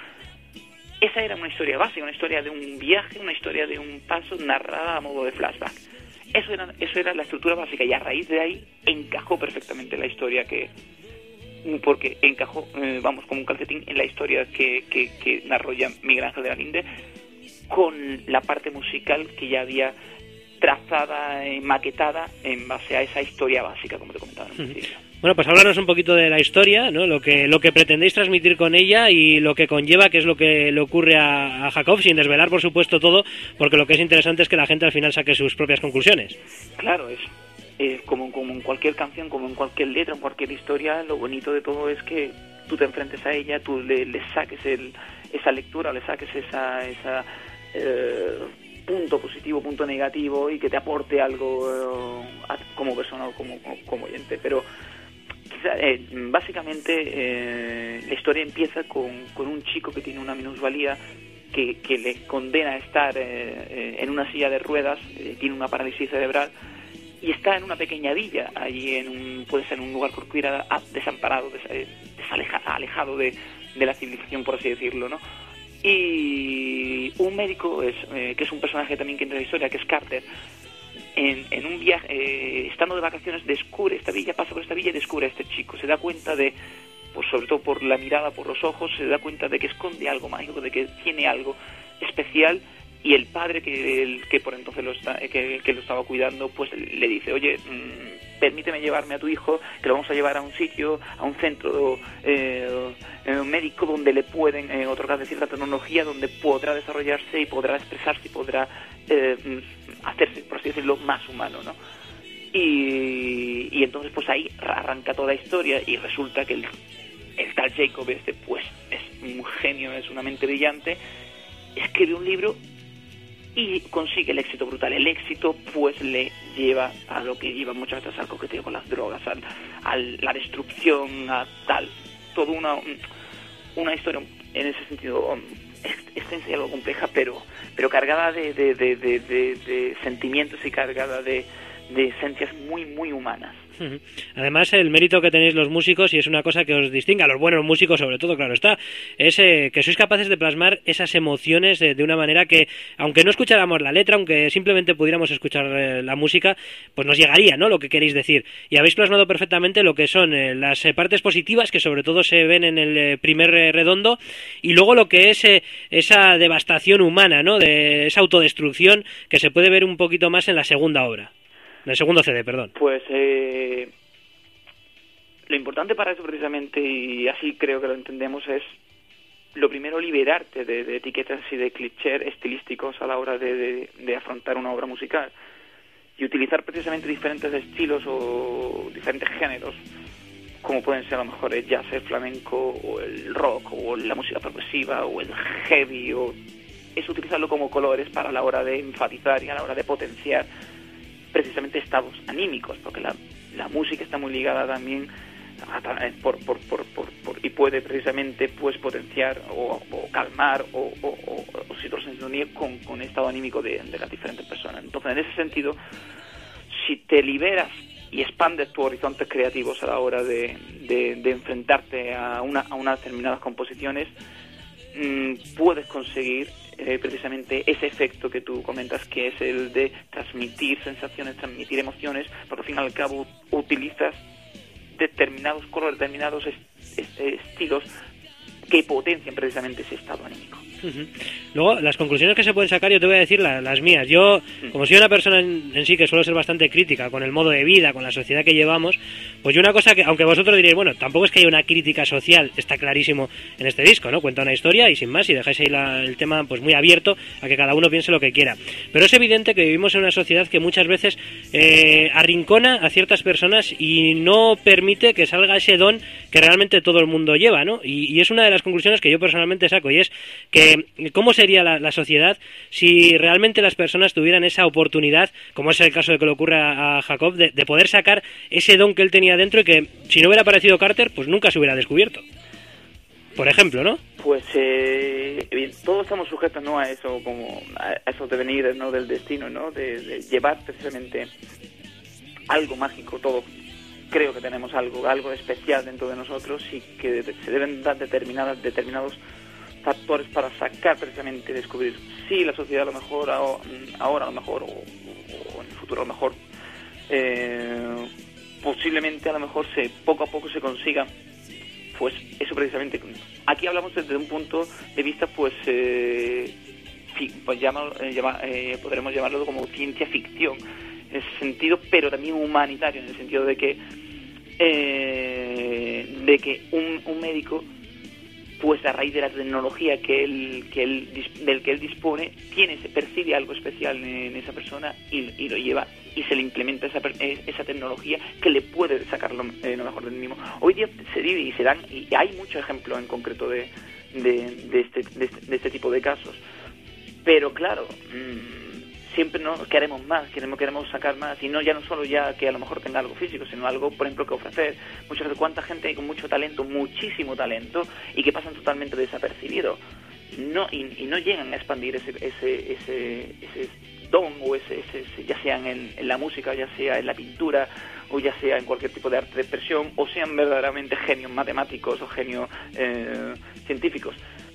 Esa era una historia básica, una historia de un viaje, una historia de un paso narrada a modo de flashback. Eso era, eso era la estructura básica y a raíz de ahí encajó perfectamente la historia que... porque encajó, eh, vamos, como un calcetín en la historia que, que, que narró ya Miguel Ángel de la Linde con la parte musical que ya había trazada, eh, maquetada en base a esa historia básica, como te comentaba en un principio. Bueno, pues háblanos un poquito de la historia, ¿no? Lo que lo que pretendéis transmitir con ella y lo que conlleva, que es lo que le ocurre a, a Jacob, sin desvelar, por supuesto, todo, porque lo que es interesante es que la gente al final saque sus propias conclusiones. Claro, es eh, como, como en cualquier canción, como en cualquier letra, en cualquier historia, lo bonito de todo es que tú te enfrentes a ella, tú le, le saques el, esa lectura, le saques esa... esa eh, punto positivo, punto negativo y que te aporte algo eh, como persona o como, como, como oyente. Pero quizá, eh, básicamente eh, la historia empieza con, con un chico que tiene una minusvalía que, que le condena a estar eh, eh, en una silla de ruedas, eh, tiene una parálisis cerebral y está en una pequeña villa, allí en un, puede ser en un lugar cualquiera desamparado, des, eh, desaleja, alejado de, de la civilización, por así decirlo, ¿no? Y un médico es, eh, que es un personaje también que entra en la historia, que es Carter, en, en un viaje, eh, estando de vacaciones, descubre esta villa, pasa por esta villa y descubre a este chico, se da cuenta de, pues sobre todo por la mirada, por los ojos, se da cuenta de que esconde algo mágico, de que tiene algo especial, y el padre que, el, que por entonces lo, está, que, que lo estaba cuidando, pues le dice, oye, mmm, permíteme llevarme a tu hijo, que lo vamos a llevar a un sitio, a un centro eh, médico donde le pueden eh, otorgar de cierta tecnología, donde podrá desarrollarse y podrá expresarse y podrá eh, hacerse, por así decirlo, más humano, ¿no? Y, y entonces pues ahí arranca toda la historia y resulta que el, el tal Jacob este pues es un genio, es una mente brillante, escribe un libro y consigue el éxito brutal. El éxito pues le lleva a lo que lleva muchas veces al coqueteo con las drogas, a la destrucción, a tal, toda una, una historia en ese sentido extensa y algo compleja, pero pero cargada de, de, de, de, de, de sentimientos y cargada de, de esencias muy, muy humanas. Además, el mérito que tenéis los músicos, y es una cosa que os distingue a los buenos músicos sobre todo, claro está, es eh, que sois capaces de plasmar esas emociones de, de una manera que, aunque no escucháramos la letra, aunque simplemente pudiéramos escuchar eh, la música, pues nos llegaría, ¿no?, lo que queréis decir. Y habéis plasmado perfectamente lo que son eh, las eh, partes positivas, que sobre todo se ven en el eh, primer eh, redondo, y luego lo que es eh, esa devastación humana, ¿no?, de esa autodestrucción que se puede ver un poquito más en la segunda obra. En el segundo C D, perdón. Pues eh, lo importante para eso precisamente, y así creo que lo entendemos, es lo primero liberarte de, de etiquetas y de clichés estilísticos a la hora de, de, de afrontar una obra musical y utilizar precisamente diferentes estilos o diferentes géneros, como pueden ser a lo mejor el jazz, el flamenco o el rock o la música progresiva o el heavy, o es utilizarlo como colores para la hora de enfatizar y a la hora de potenciar precisamente estados anímicos, porque la, la música está muy ligada también a, por, por, por, por, por, y puede precisamente pues potenciar o, o calmar o, o, o, o situarse en sintonía con, con el estado anímico de, de las diferentes personas. Entonces, en ese sentido, si te liberas y expandes tus horizontes creativos a la hora de, de, de enfrentarte a, una, a unas determinadas composiciones, mmm, puedes conseguir eh, precisamente ese efecto que tú comentas, que es el de transmitir sensaciones, transmitir emociones, porque al fin y al cabo utilizas determinados colores, determinados est- est- estilos que potencian precisamente ese estado anímico. Uh-huh. Luego, las conclusiones que se pueden sacar, yo te voy a decir la, las mías. Yo, como soy una persona en, en sí que suelo ser bastante crítica con el modo de vida, con la sociedad que llevamos, pues yo una cosa que, aunque vosotros diréis, bueno, tampoco es que haya una crítica social, está clarísimo en este disco, ¿no? Cuenta una historia y sin más, y dejáis ahí la, el tema pues muy abierto a que cada uno piense lo que quiera. Pero es evidente que vivimos en una sociedad que muchas veces eh, arrincona a ciertas personas y no permite que salga ese don que realmente todo el mundo lleva, ¿no? Y, y es una de las conclusiones que yo personalmente saco, y es que ¿cómo sería la, la sociedad si realmente las personas tuvieran esa oportunidad, como es el caso de que le ocurre a, a Jacob, de, de poder sacar ese don que él tenía dentro y que si no hubiera aparecido Carter, pues nunca se hubiera descubierto? Por ejemplo, ¿no? Pues eh, bien, todos estamos sujetos, ¿no?, a eso, como a esos devenires, ¿no?, del destino, ¿no?, de, de llevar precisamente algo mágico. Todos creo que tenemos algo, algo especial dentro de nosotros, y que se deben dar determinadas, determinados factores para sacar precisamente, descubrir si la sociedad a lo mejor ahora a lo mejor o, o en el futuro a lo mejor eh, posiblemente a lo mejor se poco a poco se consiga pues eso precisamente. Aquí hablamos desde un punto de vista pues eh, fi, pues llama, eh, llama, eh, podremos llamarlo como ciencia ficción en ese sentido, pero también humanitario en el sentido de que eh, de que un, un médico, pues a raíz de la tecnología que él, que él, del que él dispone, tiene, se percibe algo especial en esa persona y, y lo lleva y se le implementa esa, esa tecnología que le puede sacar lo, eh, lo mejor del mismo. Hoy día se vive y se dan, y hay muchos ejemplos en concreto de, de, de, este, de, este, de este tipo de casos. Pero claro, mmm, siempre no queremos más, queremos queremos sacar más, y no ya no solo ya que a lo mejor tenga algo físico, sino algo, por ejemplo, que ofrecer. Muchas veces, cuánta gente hay con mucho talento, muchísimo talento, y que pasan totalmente desapercibidos, no y, y no llegan a expandir ese ese ese, ese don o ese, ese, ese ya sea en, en la música, ya sea en la pintura, o ya sea en cualquier tipo de arte de expresión, o sean verdaderamente genios matemáticos o genios eh, científicos.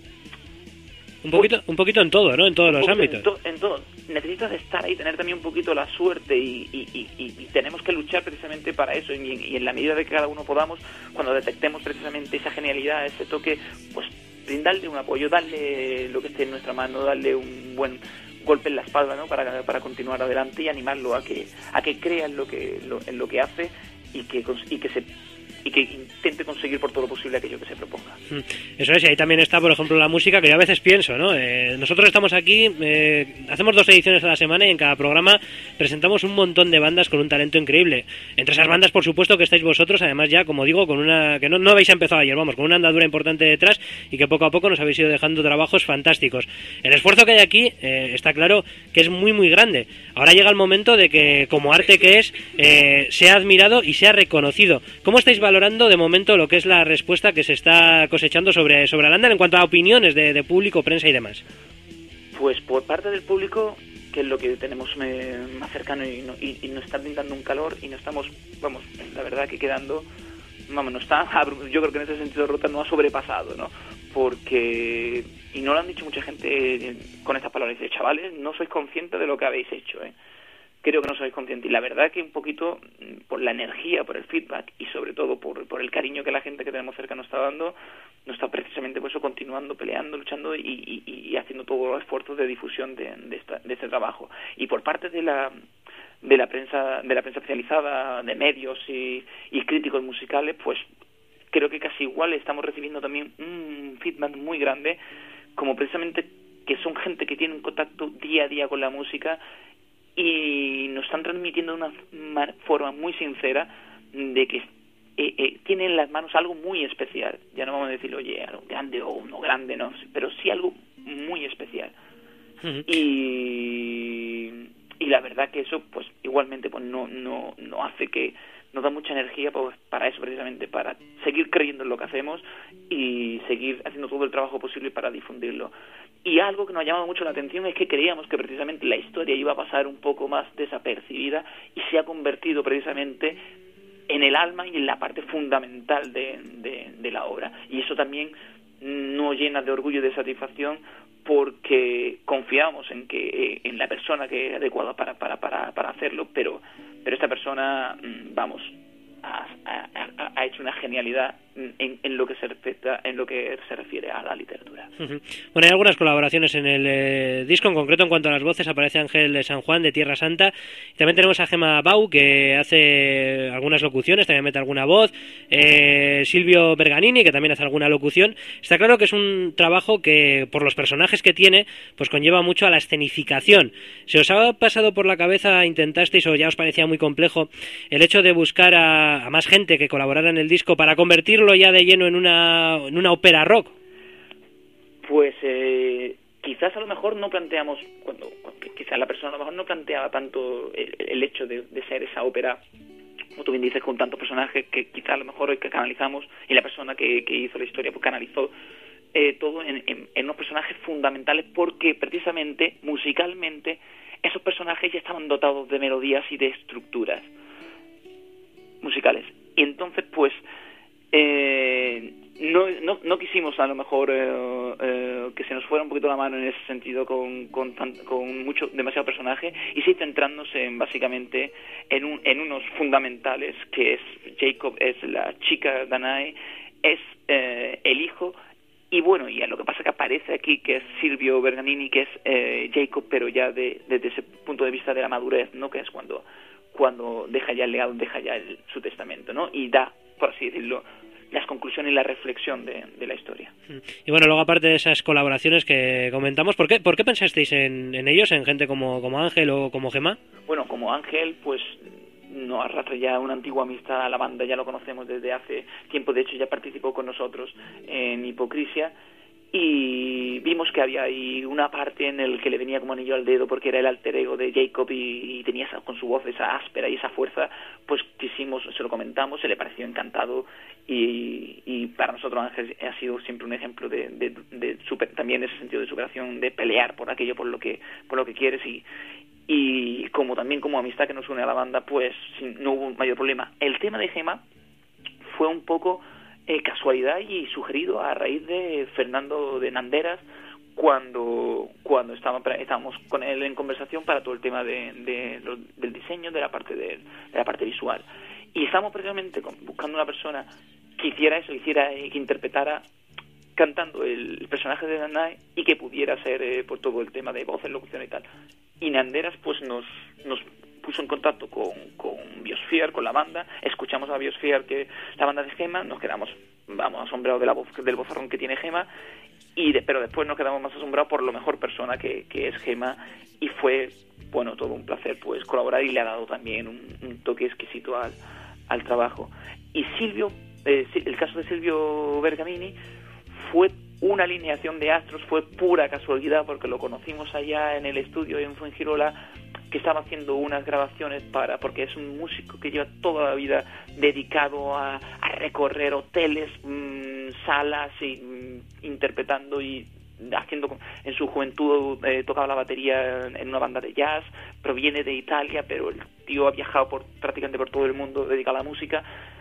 Un poquito, un poquito en todo, ¿no? En todos los ámbitos. En, to, en todo. Necesitas estar ahí, tener también un poquito la suerte, y, y, y, y tenemos que luchar precisamente para eso, y, y en la medida de que cada uno podamos, cuando detectemos precisamente esa genialidad, ese toque, pues brindarle un apoyo, darle lo que esté en nuestra mano, darle un buen golpe en la espalda, ¿no?, para, para continuar adelante y animarlo a que a que crea en lo que lo, en lo que hace y que y que se y que intente conseguir por todo lo posible aquello que se proponga. Eso es, y ahí también está, por ejemplo, la música, que yo a veces pienso, ¿no? Eh, nosotros estamos aquí, eh, hacemos dos ediciones a la semana y en cada programa presentamos un montón de bandas con un talento increíble. Entre esas bandas, por supuesto, que estáis vosotros, además ya, como digo, con una que no, no habéis empezado ayer, vamos, con una andadura importante detrás, y que poco a poco nos habéis ido dejando trabajos fantásticos. El esfuerzo que hay aquí eh, está claro que es muy, muy grande. Ahora llega el momento de que, como arte que es, eh, sea admirado y sea reconocido. ¿Cómo estáis valorando de momento lo que es la respuesta que se está cosechando sobre, sobre Alandar en cuanto a opiniones de, de público, prensa y demás? Pues por parte del público, que es lo que tenemos eh, más cercano, y, no, y, y nos está brindando un calor, y no estamos, vamos, la verdad que quedando, vamos, no está, yo creo que en ese sentido Rota no ha sobrepasado, ¿no? Porque, y no lo han dicho mucha gente con estas palabras, dice, chavales, no sois conscientes de lo que habéis hecho, ¿eh? Creo que no sois conscientes, y la verdad que un poquito por la energía, por el feedback y sobre todo por, por el cariño que la gente que tenemos cerca nos está dando, nos está precisamente por eso continuando, peleando, luchando y, y, y haciendo todos los esfuerzos de difusión de, de, esta, de este trabajo. Y por parte de la de la prensa de la prensa especializada, de medios y, y críticos musicales, pues creo que casi igual estamos recibiendo también un feedback muy grande, como precisamente que son gente que tiene un contacto día a día con la música y nos están transmitiendo de una forma muy sincera de que eh, eh, tienen en las manos algo muy especial. Ya no vamos a decir, oye, algo grande o no grande, no, pero sí algo muy especial. Uh-huh. Y, y la verdad que eso, pues igualmente, pues no no no hace que nos da mucha energía pues, para eso precisamente, para seguir creyendo en lo que hacemos y seguir haciendo todo el trabajo posible para difundirlo. Y algo que nos ha llamado mucho la atención es que creíamos que precisamente la historia iba a pasar un poco más desapercibida y se ha convertido precisamente en el alma y en la parte fundamental de, de, de la obra. Y eso también nos llena de orgullo y de satisfacción porque confiamos en que en la persona que es adecuada para para para, para hacerlo, pero pero esta persona, vamos, ha, ha, ha hecho una genialidad en, en lo que se respecta, en lo que se refiere a la literatura. Uh-huh. Bueno, hay algunas colaboraciones en el eh, disco, en concreto en cuanto a las voces aparece Ángel de San Juan de Tierra Santa, y también tenemos a Gemma Bau que hace algunas locuciones, también mete alguna voz, eh, Silvio Berganini que también hace alguna locución. Está claro que es un trabajo que por los personajes que tiene pues conlleva mucho a la escenificación. ¿Se os ha pasado por la cabeza, intentasteis o ya os parecía muy complejo el hecho de buscar a, a más gente que colaborara en el disco para convertirlo ya de lleno en una en una ópera rock? Pues eh, quizás a lo mejor no planteamos, cuando, cuando quizás la persona a lo mejor no planteaba tanto el, el hecho de, de ser esa ópera, como tú bien dices, con tantos personajes que quizás a lo mejor el que canalizamos y la persona que, que hizo la historia pues canalizó eh, todo en, en, en unos personajes fundamentales, porque precisamente musicalmente esos personajes ya estaban dotados de melodías y de estructuras musicales. Y entonces pues Eh, no, no no quisimos a lo mejor eh, eh, que se nos fuera un poquito la mano en ese sentido con con, con mucho demasiado personaje, y sí centrándose en básicamente en un en unos fundamentales, que es Jacob, es la chica Danae, es eh, el hijo, y bueno, y a lo que pasa que aparece aquí, que es Silvio Berganini, que es eh, Jacob, pero ya de, desde ese punto de vista de la madurez, ¿no? Que es cuando cuando deja ya el legado, deja ya el, su testamento, ¿no? Y da, por así decirlo, las conclusiones y la reflexión de, de la historia. Y bueno, luego aparte de esas colaboraciones que comentamos, ¿por qué, por qué pensasteis en, en ellos, en gente como, como Ángel o como Gemma? Bueno, como Ángel, pues nos arrastra ya una antigua amistad a la banda, ya lo conocemos desde hace tiempo, de hecho ya participó con nosotros en Hipocrisia, y vimos que había ahí una parte en el que le venía como anillo al dedo porque era el alter ego de Jacob y, y tenía esa, con su voz esa áspera y esa fuerza, pues quisimos, se lo comentamos, se le pareció encantado, y, y para nosotros Ángel ha sido siempre un ejemplo de, de, de super, también ese sentido de superación, de pelear por aquello por lo que por lo que quieres, y y como también como amistad que nos une a la banda, pues sin, no hubo un mayor problema. El tema de Gemma fue un poco Eh, casualidad y sugerido a raíz de Fernando de Nanderas, cuando cuando estábamos, estábamos con él en conversación para todo el tema de, de, de del diseño, de la parte de, de la parte visual, y estamos precisamente con, buscando una persona que hiciera eso, hiciera que interpretara cantando el, el personaje de Danae y que pudiera ser eh, por todo el tema de voces, locución y tal. Y Nanderas pues nos nos puso en contacto con, con Biosphere, con la banda, escuchamos a Biosphere, que la banda de Gemma, nos quedamos, vamos, asombrados de la voz, del vozarrón que tiene Gemma, y de, pero después nos quedamos más asombrados por lo mejor persona que, que es Gemma, y fue, bueno, todo un placer pues colaborar, y le ha dado también un, un toque exquisito al, al trabajo. Y Silvio, eh, el caso de Silvio Bergamini fue una alineación de astros, fue pura casualidad, porque lo conocimos allá en el estudio en Fuengirola, que estaba haciendo unas grabaciones para, porque es un músico que lleva toda la vida dedicado a, a recorrer hoteles, mmm, salas y mmm, interpretando y haciendo, en su juventud eh, tocaba la batería en una banda de jazz, proviene de Italia, pero el tío ha viajado por prácticamente por todo el mundo dedicado a la música,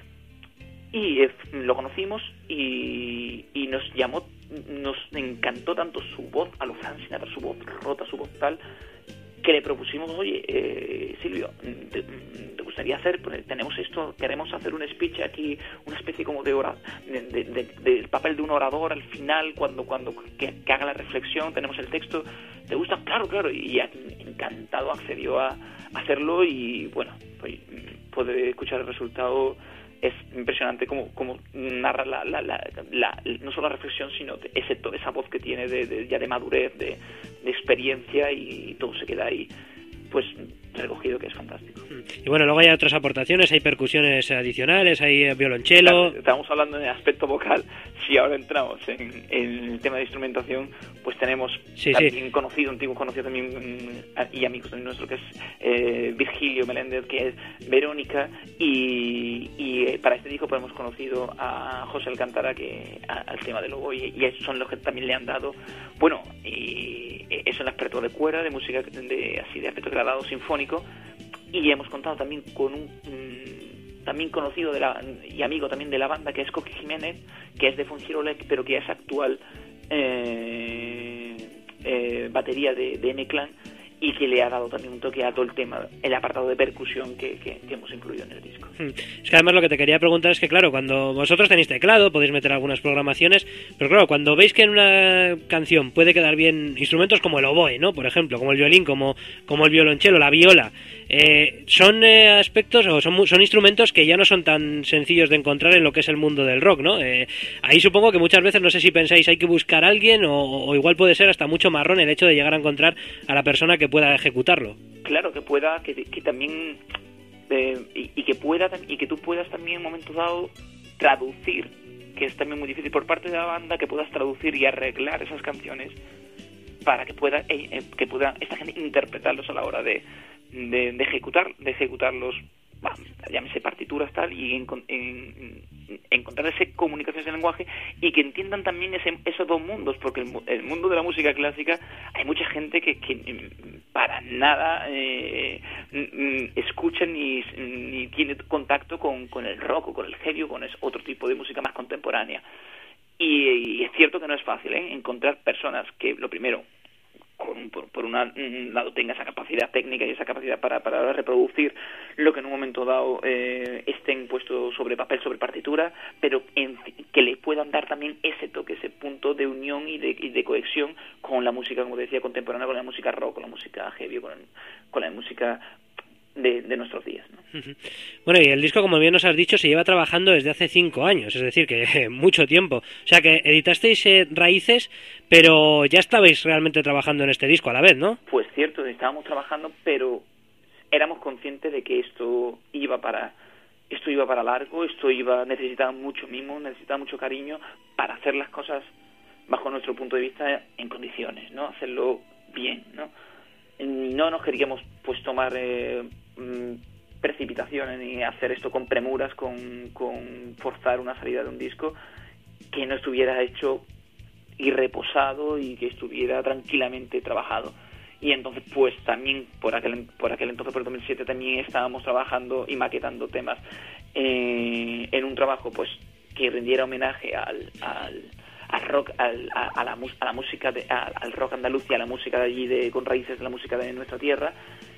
y eh, lo conocimos y, y nos llamó, nos encantó tanto su voz, a lo Frank Sinatra, su voz rota, su voz tal, que le propusimos, oye, eh, Silvio, ¿te, te gustaría hacer, pues, tenemos esto, queremos hacer un speech aquí, una especie como de hora, de, de, de, del papel de un orador al final, cuando cuando que, que haga la reflexión, tenemos el texto, ¿te gusta? Claro, claro, y ya encantado accedió a, hacerlo y bueno, pues poder escuchar el resultado es impresionante como, como narra la, la, la, la, no solo la reflexión, sino ese, esa voz que tiene de, de, ya de madurez, de, de experiencia, y todo se queda ahí pues recogido, que es fantástico. Y bueno, luego hay otras aportaciones, hay percusiones adicionales, hay violonchelo. Claro, estamos hablando de aspecto vocal. Si ahora entramos en, en el tema de instrumentación, pues tenemos sí, también sí. conocido, antiguo conocido también, y amigos también nuestro, que es eh, Virgilio Meléndez, que es Verónica, y, y para este disco pues hemos conocido a José Alcántara, que a, al tema del oboe, y esos son los que también le han dado, bueno, y eso en el aspecto de cuerda, de música, de así de aspecto grabado sinfónico, y hemos contado también con un mm, también conocido de la, y amigo también de la banda, que es Coqui Jiménez, que es de Fuengirola, pero que es actual eh, eh, batería de, de M-Clan, y que le ha dado también un toque a todo el tema, el apartado de percusión que, que, que hemos incluido en el disco. Es que además lo que te quería preguntar es que, claro, cuando vosotros tenéis teclado, podéis meter algunas programaciones, pero claro, cuando veis que en una canción puede quedar bien instrumentos como el oboe, ¿no? Por ejemplo, como el violín, como, como el violonchelo, la viola, eh, son eh, aspectos o son, son instrumentos que ya no son tan sencillos de encontrar en lo que es el mundo del rock, ¿no? Eh, ahí supongo que muchas veces, no sé si pensáis, hay que buscar a alguien, o, o igual puede ser hasta mucho marrón el hecho de llegar a encontrar a la persona que pueda ejecutarlo. Claro, que pueda, que, que también eh, y, y que pueda y que tú puedas también en un momento dado traducir, que es también muy difícil por parte de la banda, que puedas traducir y arreglar esas canciones para que pueda eh, eh, que pueda esta gente interpretarlos a la hora de, de, de ejecutar de ejecutarlos, bah, llámese partituras tal, y en, en, en encontrar esa comunicación, ese lenguaje, y que entiendan también ese, esos dos mundos, porque el, el mundo de la música clásica hay mucha gente que, que para nada eh, escucha ni, ni tiene contacto con, con el rock o con el heavy o con ese otro tipo de música más contemporánea, y, y es cierto que no es fácil ¿eh? encontrar personas que, lo primero, Con, por, por un lado tenga esa capacidad técnica y esa capacidad para, para reproducir lo que en un momento dado eh, estén puestos sobre papel, sobre partitura, pero en, que le puedan dar también ese toque, ese punto de unión y de, y de conexión con la música, como decía, contemporánea, con la música rock, con la música heavy, con, con la música de, de nuestros días, ¿no? Bueno, y el disco, como bien nos has dicho, se lleva trabajando desde hace cinco años, es decir, que eh, mucho tiempo. O sea, que editasteis eh, Raíces, pero ya estabais realmente trabajando en este disco a la vez, ¿no? Pues cierto, estábamos trabajando, pero éramos conscientes de que esto iba para esto iba para largo, esto iba necesitaba mucho mimo, necesitaba mucho cariño para hacer las cosas bajo nuestro punto de vista en condiciones, ¿no? Hacerlo bien, ¿no? No nos queríamos pues tomar eh, precipitaciones ni hacer esto con premuras, con, con forzar una salida de un disco que no estuviera hecho y reposado y que estuviera tranquilamente trabajado. Y entonces pues también por aquel por aquel entonces, por el dos mil siete, también estábamos trabajando y maquetando temas eh, en un trabajo pues que rindiera homenaje al, al al rock, al, a, a, la, a la música de, a, al rock andaluz y a la música de allí, de, con raíces de la música de nuestra tierra,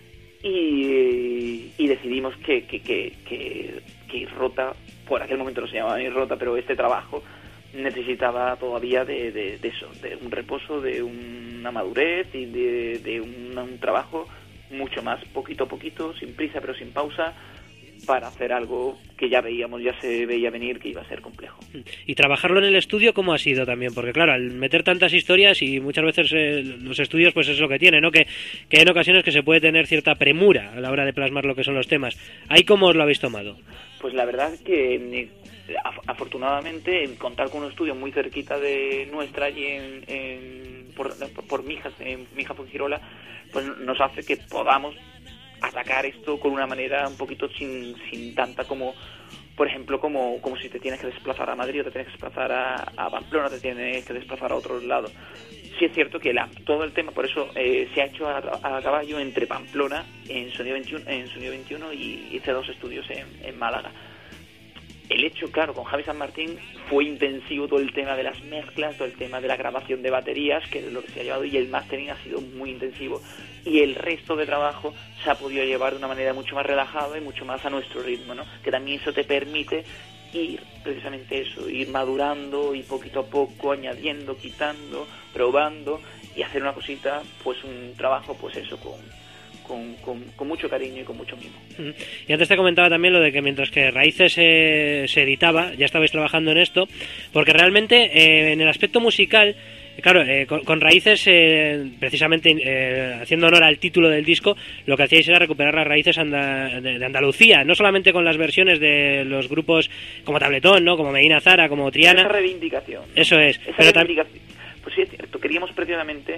y, y decidimos que, que, que, que, que Rota, por aquel momento no se llamaba ni Rota, pero este trabajo necesitaba todavía de, de, de eso, de un reposo, de una madurez y de, de un, un trabajo mucho más poquito a poquito, sin prisa pero sin pausa, para hacer algo que ya veíamos, ya se veía venir que iba a ser complejo. Y trabajarlo en el estudio, ¿cómo ha sido también? Porque claro, al meter tantas historias y muchas veces eh, los estudios pues es lo que tiene, ¿no? Que, que en ocasiones que se puede tener cierta premura a la hora de plasmar lo que son los temas. ¿Ahí cómo os lo habéis tomado? Pues la verdad es que afortunadamente en contar con un estudio muy cerquita de nuestra allí en, en, por, por Mijas, en Mijas Fuengirola, pues nos hace que podamos atacar esto con una manera un poquito sin, sin tanta como, por ejemplo, como, como si te tienes que desplazar a Madrid o te tienes que desplazar a, a Pamplona, te tienes que desplazar a otros lados. Sí es cierto que la, todo el tema, por eso eh, se ha hecho a, a caballo entre Pamplona en Sonido veintiuno, en Sonido veintiuno y, y C dos Estudios en, en Málaga. El hecho, claro, con Javi San Martín fue intensivo todo el tema de las mezclas, todo el tema de la grabación de baterías, que es lo que se ha llevado, y el mastering ha sido muy intensivo, y el resto de trabajo se ha podido llevar de una manera mucho más relajada y mucho más a nuestro ritmo, ¿no? Que también eso te permite ir, precisamente eso, ir madurando y poquito a poco añadiendo, quitando, probando y hacer una cosita, pues un trabajo, pues eso, con con, con, con mucho cariño y con mucho mimo. Y antes te comentaba también lo de que mientras que Raíces eh, se editaba, ya estabais trabajando en esto, porque realmente eh, en el aspecto musical, claro, eh, con, con Raíces, eh, precisamente eh, haciendo honor al título del disco, lo que hacíais era recuperar las raíces anda, de, de Andalucía, no solamente con las versiones de los grupos como Tabletón, ¿no? Como Medina Zara, como Triana. Esa reivindicación, ¿no? Eso es. Esa pero reivindicación. Pues sí, es cierto, queríamos precisamente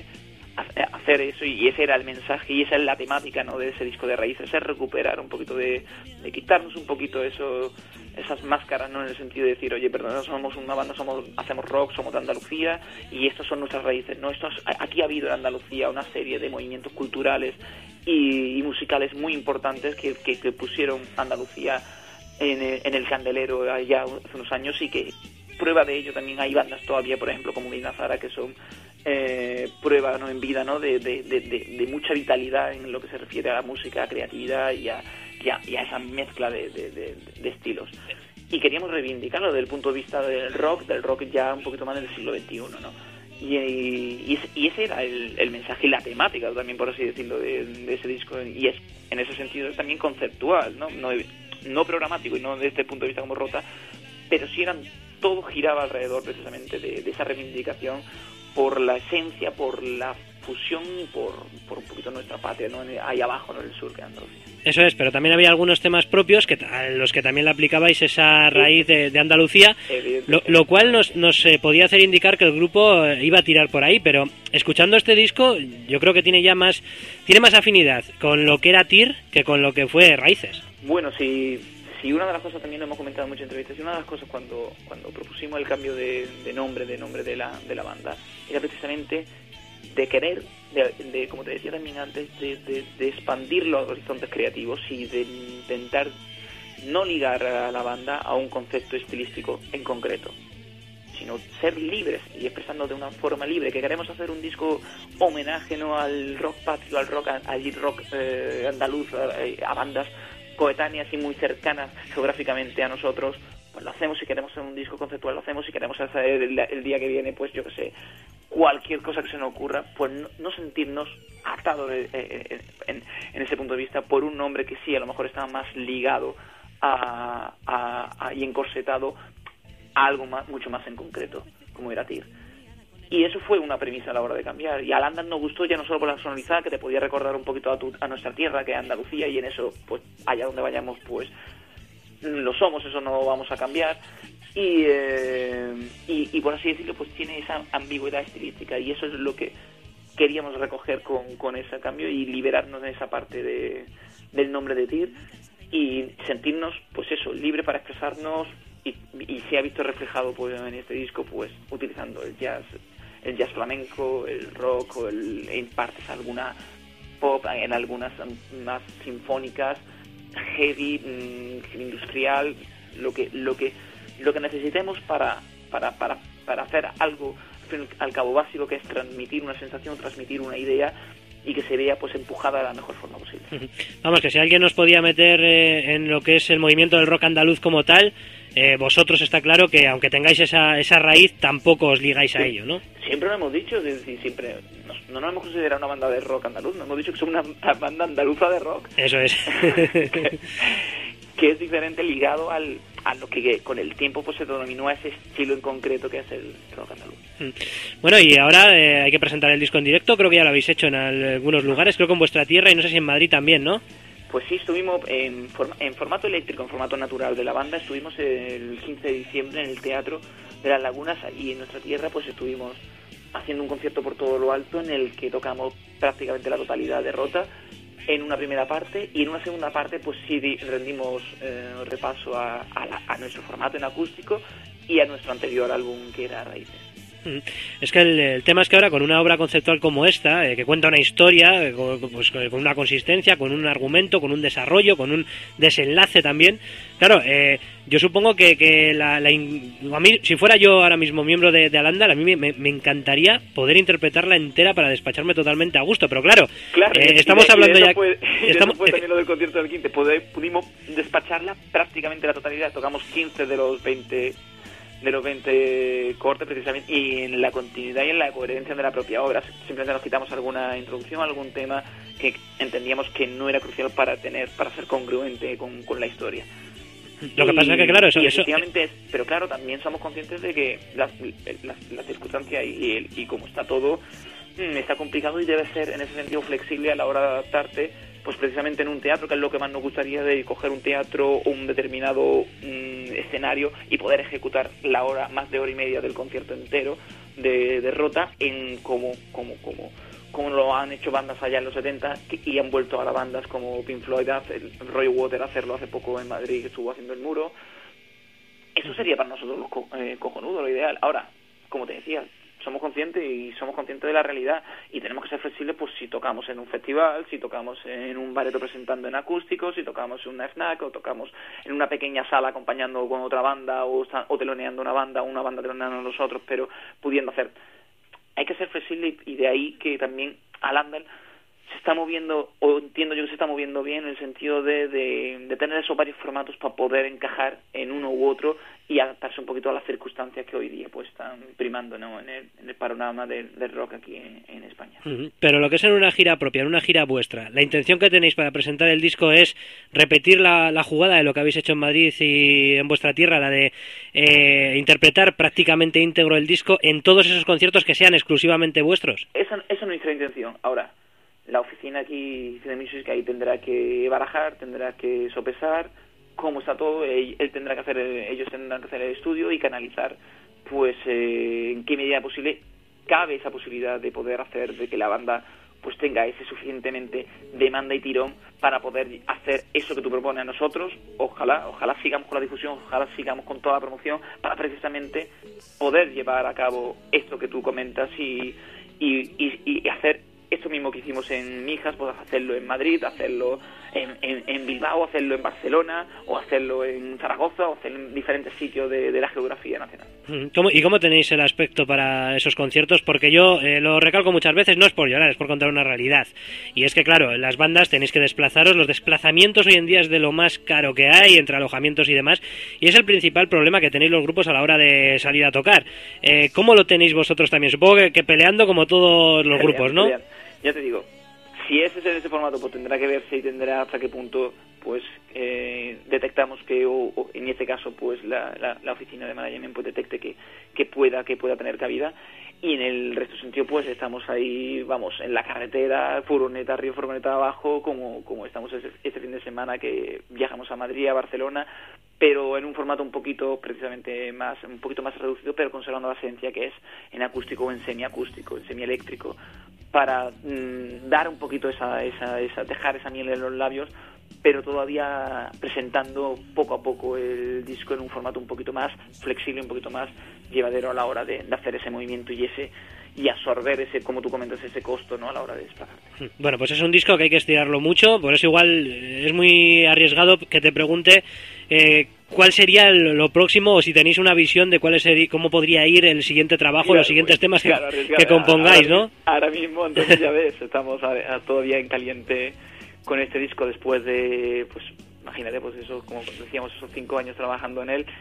hacer eso, y ese era el mensaje y esa es la temática, ¿no?, de ese disco de Raíces, es recuperar un poquito de, de quitarnos un poquito eso, esas máscaras, ¿no?, en el sentido de decir, oye, perdón, no somos una banda, somos hacemos rock, somos de Andalucía y estas son nuestras raíces, ¿no? Estos, aquí ha habido en Andalucía una serie de movimientos culturales y, y musicales muy importantes que, que, que pusieron Andalucía en el, en el candelero allá hace unos años, y que prueba de ello también hay bandas todavía, por ejemplo, como Medina Zara, que son eh, prueba, ¿no?, en vida, ¿no?, de, de, de, de mucha vitalidad en lo que se refiere a la música, a creatividad y a, y a, y a esa mezcla de, de, de, de estilos. Y queríamos reivindicarlo desde el punto de vista del rock, del rock ya un poquito más del siglo veintiuno, ¿no? Y, y, y ese era el, el mensaje y la temática también, por así decirlo, de, de ese disco, y es en ese sentido es también conceptual, ¿no? No, no programático y no desde el punto de vista como Rota, pero sí eran, todo giraba alrededor precisamente de, de esa reivindicación por la esencia, por la fusión y por, por un poquito nuestra patria, ¿no?, ahí abajo, ¿no?, en el sur de Andalucía. Eso es, pero también había algunos temas propios que a los que también le aplicabais esa raíz de, de Andalucía, lo, lo cual nos, nos eh, podía hacer indicar que el grupo eh, iba a tirar por ahí, pero escuchando este disco yo creo que tiene ya más tiene más afinidad con lo que era Tir que con lo que fue Raíces. Bueno, si, si una de las cosas, también lo hemos comentado en muchas entrevistas, y una de las cosas cuando, cuando propusimos el cambio de, de nombre, de nombre de la, de la banda, era precisamente de querer, de, de, como te decía también antes, de, de, de expandir los horizontes creativos y de intentar no ligar a la banda a un concepto estilístico en concreto, sino ser libres y expresando de una forma libre, que queremos hacer un disco homenaje, ¿no?, al rock patrio, al rock, al rock eh, andaluz, a, a bandas coetáneas y muy cercanas geográficamente a nosotros. Pues lo hacemos. Si queremos hacer un disco conceptual, lo hacemos. Si queremos hacer el, el día que viene, pues yo que sé, cualquier cosa que se nos ocurra, pues no, no sentirnos atados de, eh, en, en ese punto de vista por un nombre que sí, a lo mejor estaba más ligado a, a, a, y encorsetado a algo más, mucho más en concreto, como era Tir. Y eso fue una premisa a la hora de cambiar. Y a Landan nos gustó ya no solo por la sonoridad, que te podía recordar un poquito a, tu, a nuestra tierra, que es Andalucía, y en eso, pues allá donde vayamos, pues lo somos, eso no vamos a cambiar. Y, eh, y, y por así decirlo, pues tiene esa ambigüedad estilística, y eso es lo que queríamos recoger con, con ese cambio y liberarnos de esa parte de, del nombre de Tir y sentirnos, pues eso, libre para expresarnos, y, y se ha visto reflejado pues en este disco, pues utilizando el jazz, el jazz flamenco, el rock, o el, en partes alguna pop, en algunas más sinfónicas, heavy, mmm, industrial, lo que lo que lo que necesitemos para para para para hacer algo al cabo básico, que es transmitir una sensación, transmitir una idea, y que se vea pues empujada de la mejor forma posible. Vamos, que si alguien nos podía meter eh, en lo que es el movimiento del rock andaluz como tal, eh, vosotros está claro que aunque tengáis esa esa raíz, tampoco os ligáis a sí, ello, ¿no? Siempre lo hemos dicho, es decir, siempre nos, no nos hemos considerado una banda de rock andaluz, nos hemos dicho que somos una banda andaluza de rock. Eso es. que, que es diferente, ligado al a lo que con el tiempo pues se denominó a ese estilo en concreto que es el rock andaluz. Bueno, y ahora eh, hay que presentar el disco en directo, creo que ya lo habéis hecho en algunos lugares, creo que en vuestra tierra, y no sé si en Madrid también, ¿no? Pues sí, estuvimos en, forma, en formato eléctrico, en formato natural de la banda, estuvimos el quince de diciembre en el Teatro de las Lagunas, y en nuestra tierra pues estuvimos haciendo un concierto por todo lo alto en el que tocamos prácticamente la totalidad de Rota en una primera parte, y en una segunda parte pues sí rendimos eh, repaso a, a, la, a nuestro formato en acústico y a nuestro anterior álbum, que era Raíces. Es que el, el tema es que ahora con una obra conceptual como esta, eh, que cuenta una historia, eh, con, pues, con una consistencia, con un argumento, con un desarrollo, con un desenlace también, claro, eh, yo supongo que, que la, la in... a mí, si fuera yo ahora mismo miembro de, de Alandal, a mí me, me encantaría poder interpretarla entera para despacharme totalmente a gusto, pero claro, claro eh, y estamos de, hablando y ya... Fue, estamos... fue también lo del concierto del quince, pudimos despacharla prácticamente la totalidad, tocamos quince de los veinte de los veinte cortes precisamente, y en la continuidad y en la coherencia de la propia obra. Simplemente nos quitamos alguna introducción, algún tema que entendíamos que no era crucial para tener, para ser congruente con, con la historia. Lo que y, pasa es que, claro, eso... Y eso... efectivamente es, pero claro, también somos conscientes de que las la, la circunstancias y, el, y cómo está todo, mmm, está complicado, y debe ser en ese sentido flexible a la hora de adaptarte, pues precisamente en un teatro, que es lo que más nos gustaría, de coger un teatro o un determinado mmm, escenario y poder ejecutar la hora, más de hora y media del concierto entero de, de Rota, en como, como, como, como lo han hecho bandas allá en los setenta, y han vuelto ahora bandas como Pink Floyd, el Roy Water, a hacerlo hace poco en Madrid, que estuvo haciendo El Muro. Eso sería para nosotros lo co eh, cojonudo, lo ideal. Ahora, como te decía, somos conscientes y somos conscientes de la realidad, y tenemos que ser flexibles, pues si tocamos en un festival, si tocamos en un bareto presentando en acústico, si tocamos en una FNAC, o tocamos en una pequeña sala acompañando con otra banda, o, o teloneando una banda, o una banda teloneando a nosotros, pero pudiendo hacer. Hay que ser flexible, y de ahí que también Alander se está moviendo, o entiendo yo que se está moviendo bien, en el sentido de, de, de tener esos varios formatos para poder encajar en uno u otro y adaptarse un poquito a las circunstancias que hoy día pues están primando, ¿no?, en el, en el panorama del, del rock aquí en, en España. Uh-huh. Pero lo que es en una gira propia, en una gira vuestra, la intención que tenéis para presentar el disco es repetir la, la jugada de lo que habéis hecho en Madrid y en vuestra tierra, la de eh, interpretar prácticamente íntegro el disco en todos esos conciertos que sean exclusivamente vuestros. Esa, esa no es nuestra intención. Ahora, la oficina aquí, Cine Music, ahí tendrá que barajar, tendrá que sopesar cómo está todo. Él, él tendrá que hacer, ellos tendrán que hacer el estudio y canalizar, pues, eh, en qué medida posible cabe esa posibilidad de poder hacer de que la banda pues tenga ese suficientemente demanda y tirón para poder hacer eso que tú propones a nosotros. Ojalá, ojalá sigamos con la difusión, ojalá sigamos con toda la promoción, para precisamente poder llevar a cabo esto que tú comentas y, y, y, y hacer esto mismo que hicimos en Mijas, pues hacerlo en Madrid, hacerlo en, en, en Bilbao, hacerlo en Barcelona, o hacerlo en Zaragoza, o hacerlo en diferentes sitios de, de la geografía nacional. ¿Cómo, ¿Y cómo tenéis el aspecto para esos conciertos? Porque yo eh, lo recalco muchas veces, no es por llorar, es por contar una realidad. Y es que, claro, en las bandas tenéis que desplazaros, los desplazamientos hoy en día es de lo más caro que hay, entre alojamientos y demás, y es el principal problema que tenéis los grupos a la hora de salir a tocar. Eh, ¿Cómo lo tenéis vosotros también? Supongo que, que peleando como todos los Pelean, grupos, ¿no? Pelean. Ya te digo, si ese es en ese formato, pues tendrá que verse y tendrá hasta qué punto pues eh, detectamos que, o, o en este caso, pues la, la, la oficina de management pues detecte que, que pueda que pueda tener cabida. Y en el resto del sentido, pues estamos ahí, vamos, en la carretera, furgoneta arriba, furgoneta abajo, como, como estamos este, este fin de semana, que viajamos a Madrid, a Barcelona, pero en un formato un poquito, precisamente más, un poquito más reducido, pero conservando la esencia que es en acústico o en semiacústico, en semieléctrico, para mmm, dar un poquito esa, esa, esa, dejar esa miel en los labios, pero todavía presentando poco a poco el disco en un formato un poquito más flexible, un poquito más llevadero a la hora de, de hacer ese movimiento y ese y absorber ese, como tú comentas, ese costo, ¿no?, a la hora de desplazarte. Bueno, pues es un disco que hay que estirarlo mucho, por eso igual es muy arriesgado que te pregunte eh, cuál sería lo próximo, o si tenéis una visión de cuál es el, cómo podría ir el siguiente trabajo, claro, los siguientes pues, temas que, claro, que compongáis, ahora, ¿no? Ahora mismo, entonces ya ves, estamos a, a todavía en caliente con este disco después de, pues, imagínate, pues eso, como decíamos, esos cinco años trabajando en él.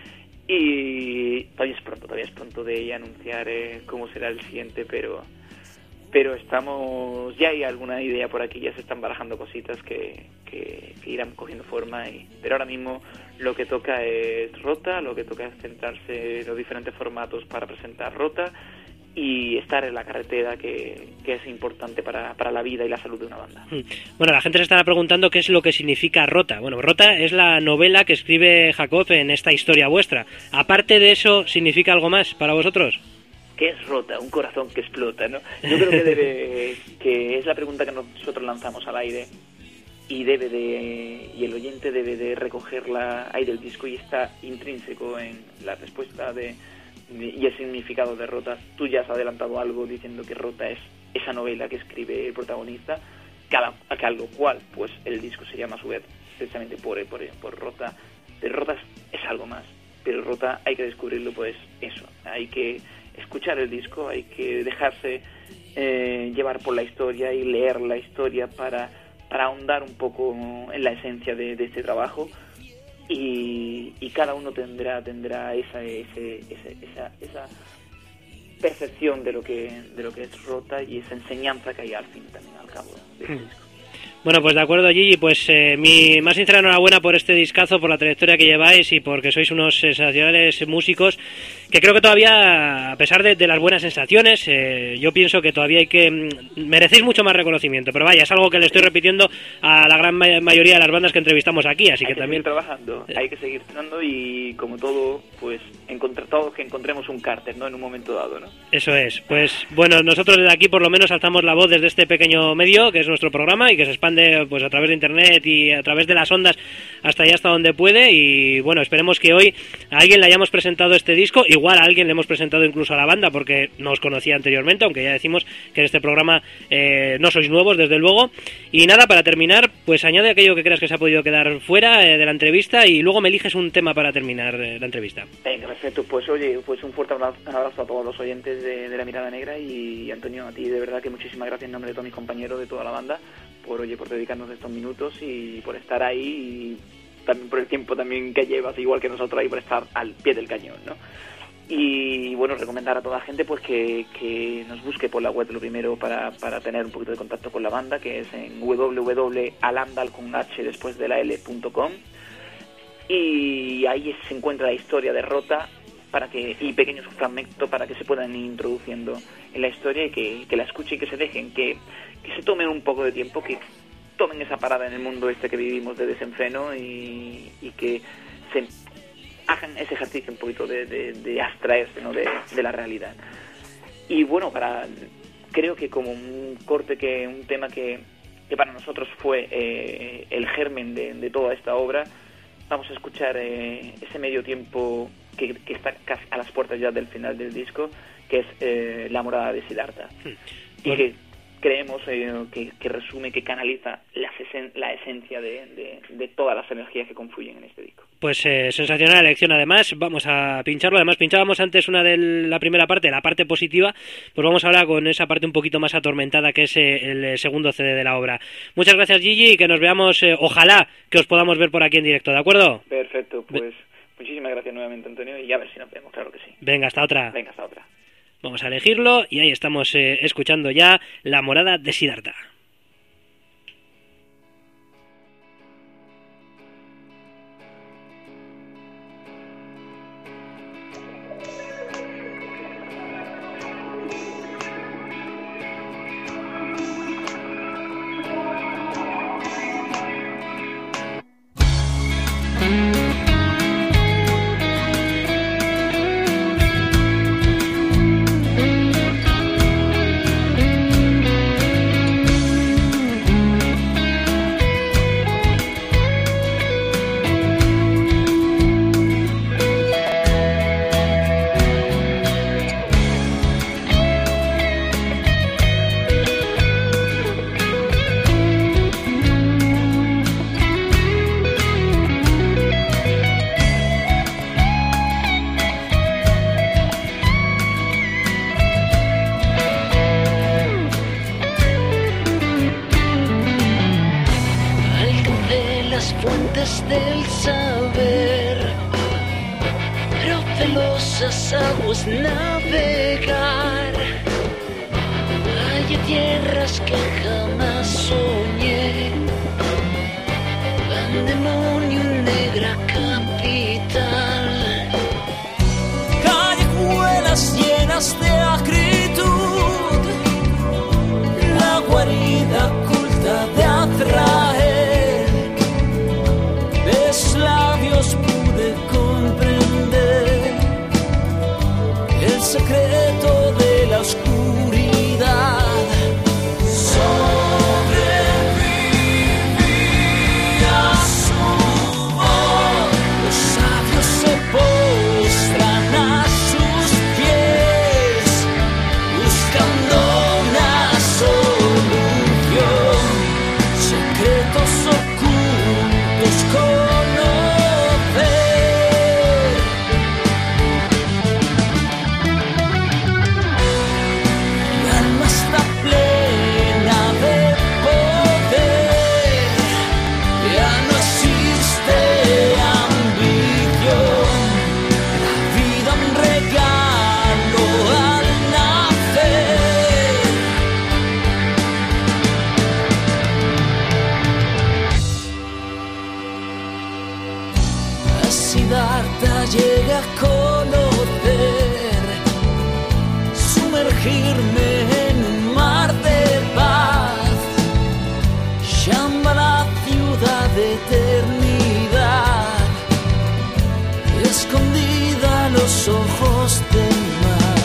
Y todavía es pronto, todavía es pronto de anunciar eh, cómo será el siguiente, pero pero estamos, ya hay alguna idea por aquí, ya se están barajando cositas que, que, que irán cogiendo forma, y, pero ahora mismo lo que toca es Rota, lo que toca es centrarse en los diferentes formatos para presentar Rota y estar en la carretera, que, que es importante para, para la vida y la salud de una banda. Bueno, la gente se estará preguntando qué es lo que significa Rota. Bueno, Rota es la novela que escribe Jacob en esta historia vuestra. Aparte de eso, ¿significa algo más para vosotros? ¿Qué es Rota? Un corazón que explota, ¿no? Yo creo que debe, que es la pregunta que nosotros lanzamos al aire, y debe de, y el oyente debe de recogerla ahí del disco, y está intrínseco en la respuesta de y el significado de Rota. Tú ya has adelantado algo diciendo que Rota es esa novela que escribe el protagonista, que a, la, que a lo cual pues el disco se llama a su vez precisamente por, por, por Rota. Pero Rota es, es algo más, pero Rota hay que descubrirlo, pues eso, hay que escuchar el disco, hay que dejarse eh, llevar por la historia y leer la historia para, para ahondar un poco en la esencia de, de este trabajo. y, y cada uno tendrá tendrá esa ese, ese, esa esa percepción de lo que de lo que es Rota y esa enseñanza que hay al fin también al cabo de este disco. Bueno, pues de acuerdo, Gigi, pues eh, mi más sincera enhorabuena por este discazo, por la trayectoria que lleváis y porque sois unos sensacionales músicos que creo que todavía, a pesar de, de las buenas sensaciones, eh, yo pienso que todavía hay que... Mm, merecéis mucho más reconocimiento, pero vaya, es algo que le estoy repitiendo a la gran ma- mayoría de las bandas que entrevistamos aquí, así hay que, que también... seguir trabajando, hay que seguir trabajando y como todo, pues encontrar todos que encontremos un cárter, ¿no? En un momento dado, ¿no? Eso es, pues bueno, nosotros desde aquí por lo menos alzamos la voz desde este pequeño medio, que es nuestro programa y que se expande pues a través de internet y a través de las ondas hasta allá, hasta donde puede, y bueno, esperemos que hoy a alguien le hayamos presentado este disco, igual a alguien le hemos presentado incluso a la banda porque no os conocía anteriormente, aunque ya decimos que en este programa eh, no sois nuevos desde luego. Y nada, para terminar, pues añade aquello que creas que se ha podido quedar fuera eh, de la entrevista y luego me eliges un tema para terminar eh, la entrevista. Venga, perfecto, pues oye, pues un fuerte abrazo, abrazo a todos los oyentes de, de La Mirada Negra y Antonio, a ti de verdad que muchísimas gracias en nombre de todos mis compañeros, de toda la banda, por oye por dedicarnos estos minutos y por estar ahí y también por el tiempo también que llevas, igual que nosotros ahí, por estar al pie del cañón, ¿no? Y bueno, recomendar a toda la gente pues que, que nos busque por la web lo primero para, para tener un poquito de contacto con la banda, que es en w w w punto alandal con h después de la l punto com, y ahí se encuentra la historia de Rota para que y pequeños fragmentos para que se puedan ir introduciendo en la historia y que, que la escuchen y que se dejen, que, que se tomen un poco de tiempo, que tomen esa parada en el mundo este que vivimos de desenfreno y, y que se hagan ese ejercicio un poquito de, de, de abstraerse, ¿no? de, de la realidad. Y bueno, para creo que como un corte, que un tema que, que para nosotros fue eh, el germen de, de toda esta obra, vamos a escuchar eh, ese medio tiempo que, que está casi a las puertas ya del final del disco, que es eh, La morada de Siddhartha. Hmm. Y que creemos eh, que, que resume, que canaliza la, esen- la esencia de, de, de todas las energías que confluyen en este disco. Pues eh, sensacional elección además, vamos a pincharlo, además pinchábamos antes una de la primera parte, la parte positiva, pues vamos ahora con esa parte un poquito más atormentada que es eh, el segundo C D de la obra. Muchas gracias, Gigi, y que nos veamos, eh, ojalá que os podamos ver por aquí en directo, ¿de acuerdo? Perfecto, pues Be- muchísimas gracias nuevamente, Antonio, y a ver si nos vemos, claro que sí. Venga, hasta otra. Venga, hasta otra. Vamos a elegirlo y ahí estamos eh, escuchando ya La morada de Siddhartha. Del saber, pero celosas aguas navegar. Hay tierras que jamás soñé, Pandemonio, negra capital. Callejuelas llenas de acritud, la guarida oculta de atraer. Labios pude comprender el secreto de la oscuridad. Sobrevivía su voz, los sabios Siddhartha llegue a conocer, sumergirme en un mar de paz, Shambhala, ciudad de eternidad, escondida a los ojos del mar,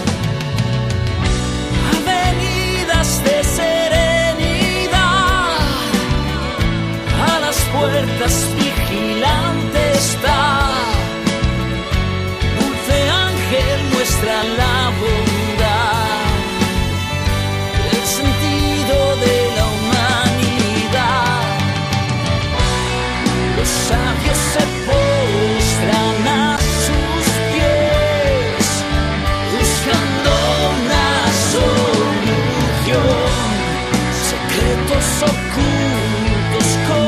avenidas de serenidad, a las puertas vigilante está, dulce ángel muestra la bondad, el sentido de la humanidad. Los sabios se postran a sus pies, buscando una solución, secretos ocultos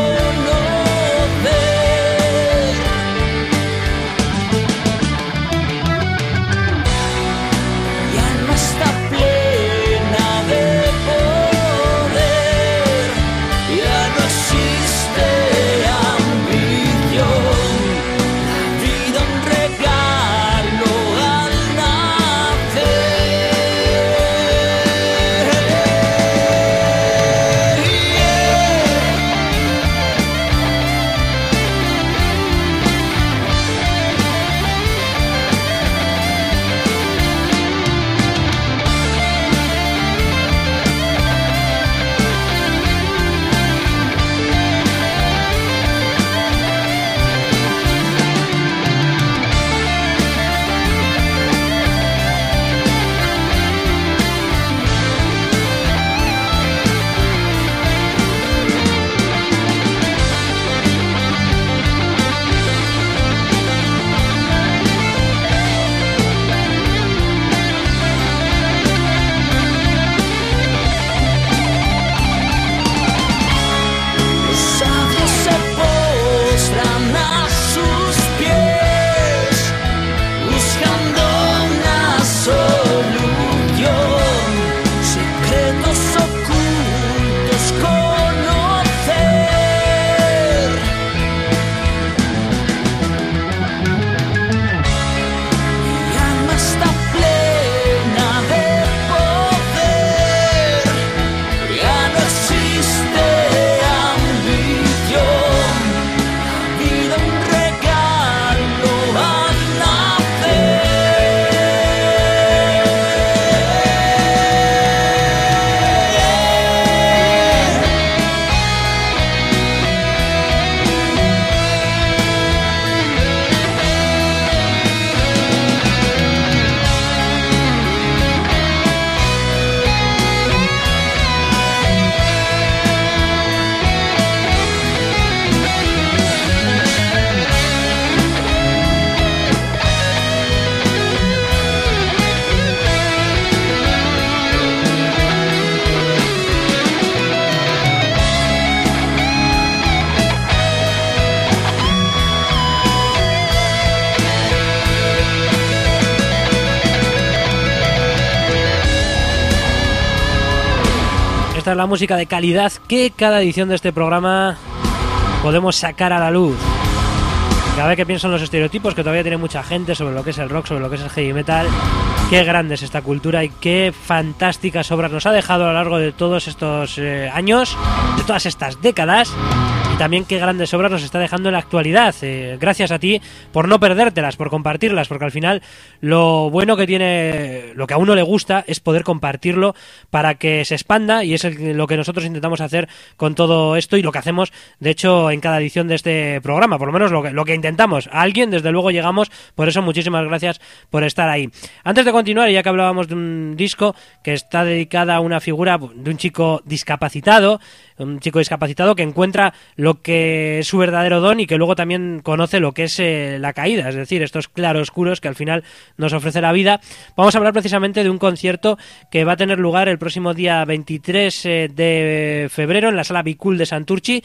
conocer. Mi alma está plena de poder, ya no existe ambición, la vida un regalo al Los sabios se postran a sus pies, buscando una solución, secretos ocultos conocer. Mi alma está plena de poder, ya no existe ambición, la vida un regalo al Esta es la música de calidad que cada edición de este programa podemos sacar a la luz. Cada vez que pienso en los estereotipos que todavía tiene mucha gente sobre lo que es el rock, sobre lo que es el heavy metal, qué grande es esta cultura y qué fantásticas obras nos ha dejado a lo largo de todos estos eh, años, de todas estas décadas. Y también qué grandes obras nos está dejando en la actualidad. Eh, gracias a ti por no perdértelas, por compartirlas, porque al final lo bueno que tiene, lo que a uno le gusta es poder compartirlo para que se expanda, y es el, lo que nosotros intentamos hacer con todo esto y lo que hacemos, de hecho, en cada edición de este programa, por lo menos lo que, lo que intentamos. A alguien, desde luego, llegamos, por eso muchísimas gracias por estar ahí. Antes de continuar, ya que hablábamos de un disco que está dedicada a una figura de un chico discapacitado, un chico discapacitado que encuentra lo que es su verdadero don y que luego también conoce lo que es eh, la caída, es decir, estos claroscuros que al final nos ofrece la vida. Vamos a hablar precisamente de un concierto que va a tener lugar el próximo día veintitrés de febrero en la Sala Bicul de Santurchi,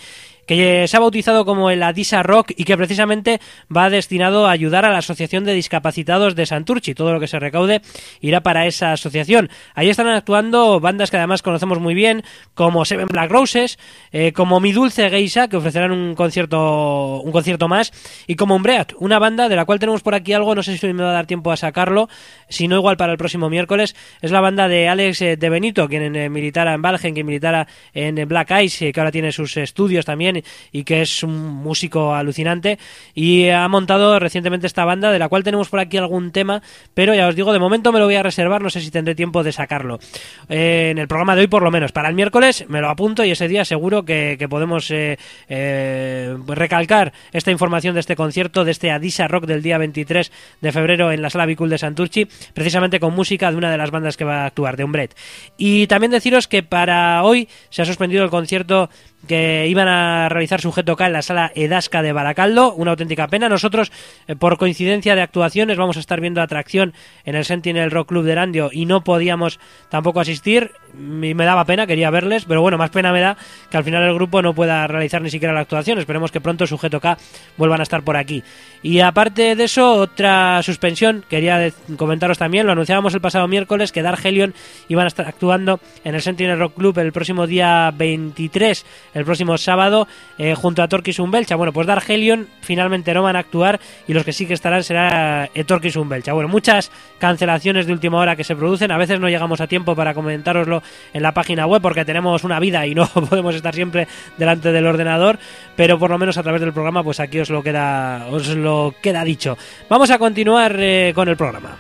que se ha bautizado como el Adisa Rock y que precisamente va destinado a ayudar a la Asociación de Discapacitados de Santurtzi. Todo lo que se recaude irá para esa asociación. Ahí están actuando bandas que además conocemos muy bien, como Seven Black Roses, eh, como Mi Dulce Geisha, que ofrecerán un concierto un concierto más, y como Umbreat, una banda de la cual tenemos por aquí algo, no sé si me va a dar tiempo a sacarlo, si no igual para el próximo miércoles. Es la banda de Alex eh, de Benito, quien eh, militara en Valgen, que militara en eh, Black Eyes, eh, que ahora tiene sus estudios también y que es un músico alucinante, y ha montado recientemente esta banda, de la cual tenemos por aquí algún tema, pero ya os digo, de momento me lo voy a reservar, no sé si tendré tiempo de sacarlo eh, en el programa de hoy, por lo menos para el miércoles me lo apunto, y ese día seguro que, que podemos eh, eh, recalcar esta información de este concierto, de este Adisa Rock del día veintitrés de febrero en la Sala Bicul de Santurtzi, precisamente con música de una de las bandas que va a actuar, de Umbret. Y también deciros que para hoy se ha suspendido el concierto que iban a realizar Sujeto K en la Sala Edasca de Baracaldo, una auténtica pena. Nosotros, eh, por coincidencia de actuaciones, vamos a estar viendo Atracción en el Sentinel Rock Club de Erandio y no podíamos tampoco asistir, y me daba pena, quería verles, pero bueno, más pena me da que al final el grupo no pueda realizar ni siquiera la actuación. Esperemos que pronto Sujeto K vuelvan a estar por aquí. Y aparte de eso, otra suspensión, quería de- comentaros también, lo anunciábamos el pasado miércoles, que Dark Hellion iban a estar actuando en el Sentinel Rock Club el próximo día veintitrés, el próximo sábado, eh, junto a Torquis Umbelcha. Bueno, pues Dark Hellion finalmente no van a actuar, y los que sí que estarán será eh, Torquis Umbelcha. Bueno, muchas cancelaciones de última hora que se producen, a veces no llegamos a tiempo para comentároslo en la página web porque tenemos una vida y no podemos estar siempre delante del ordenador, pero por lo menos a través del programa pues aquí os lo queda, os lo queda dicho. Vamos a continuar eh, con el programa.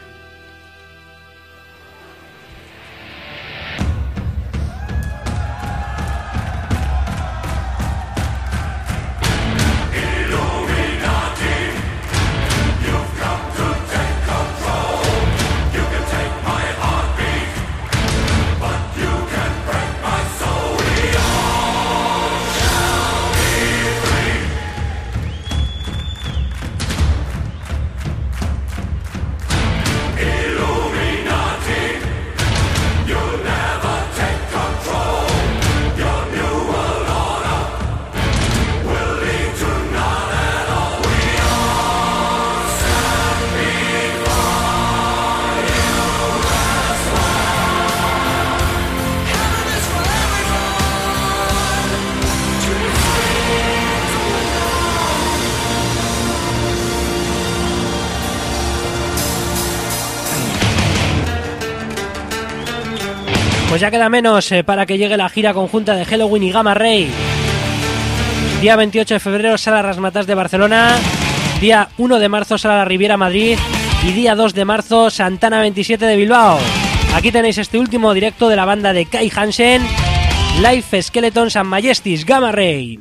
Pues ya queda menos eh, para que llegue la gira conjunta de Helloween y Gamma Ray. Día veintiocho de febrero, Sala Rasmatas de Barcelona. Día uno de marzo, Sala La Riviera Madrid. Y día dos de marzo, Santana veintisiete de Bilbao. Aquí tenéis este último directo de la banda de Kai Hansen, Life Skeletons and Majesties, Gamma Ray.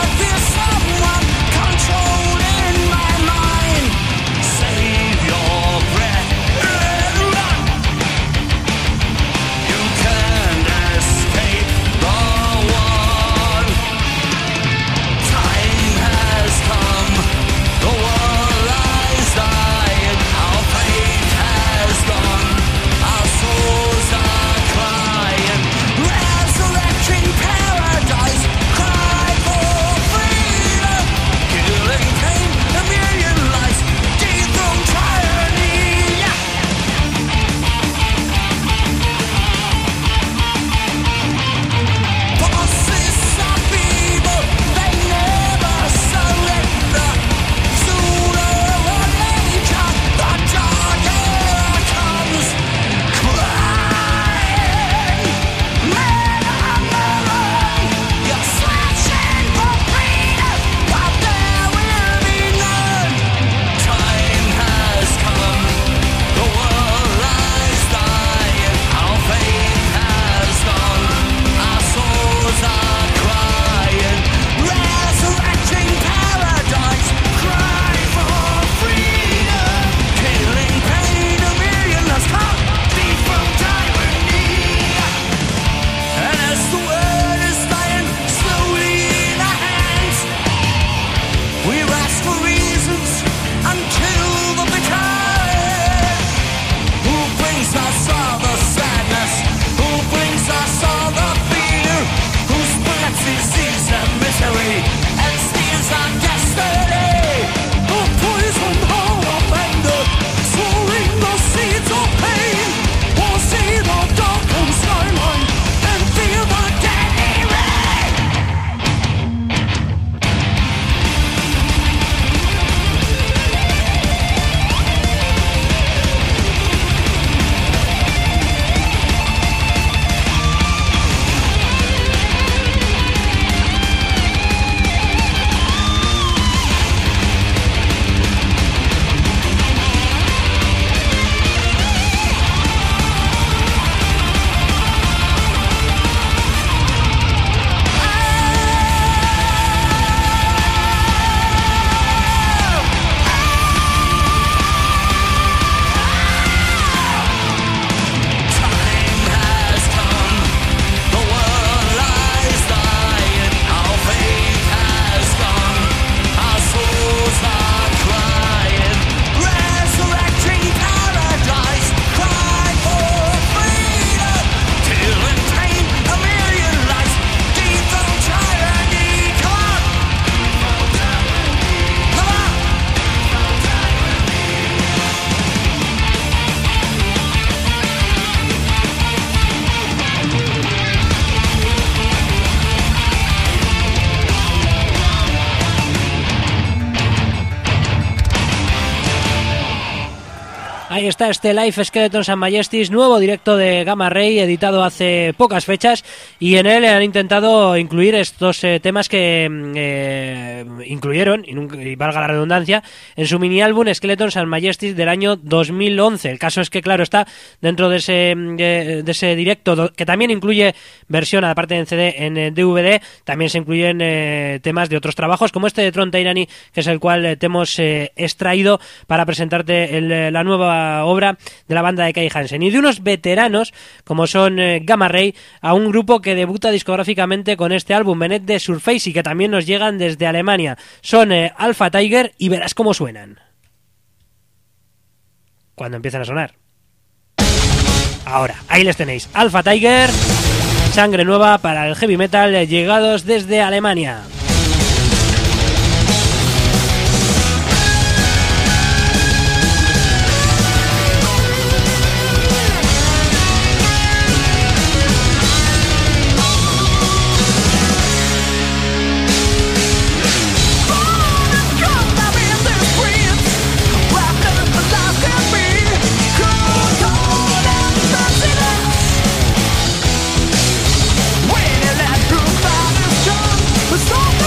Controlling my mind, save your está este Live Skeletons and Majesties, nuevo directo de Gamma Ray, editado hace pocas fechas, y en él han intentado incluir estos eh, temas que eh, incluyeron, y, nunca, y valga la redundancia, en su mini álbum Skeletons and Majesties del año dos mil once. El caso es que, claro, está dentro de ese, de, de ese directo, que también incluye versión, aparte en C D, en eh, D V D, también se incluyen eh, temas de otros trabajos, como este de Tron Tyranny, que es el cual eh, te hemos eh, extraído para presentarte el, la nueva obra de la banda de Kai Hansen, y de unos veteranos como son eh, Gamma Ray, a un grupo que debuta discográficamente con este álbum, Benet de Surface, y que también nos llegan desde Alemania. Son eh, Alpha Tiger, y verás cómo suenan cuando empiezan a sonar. Ahora, ahí les tenéis, Alpha Tiger, sangre nueva para el heavy metal, eh, llegados desde Alemania. Stop!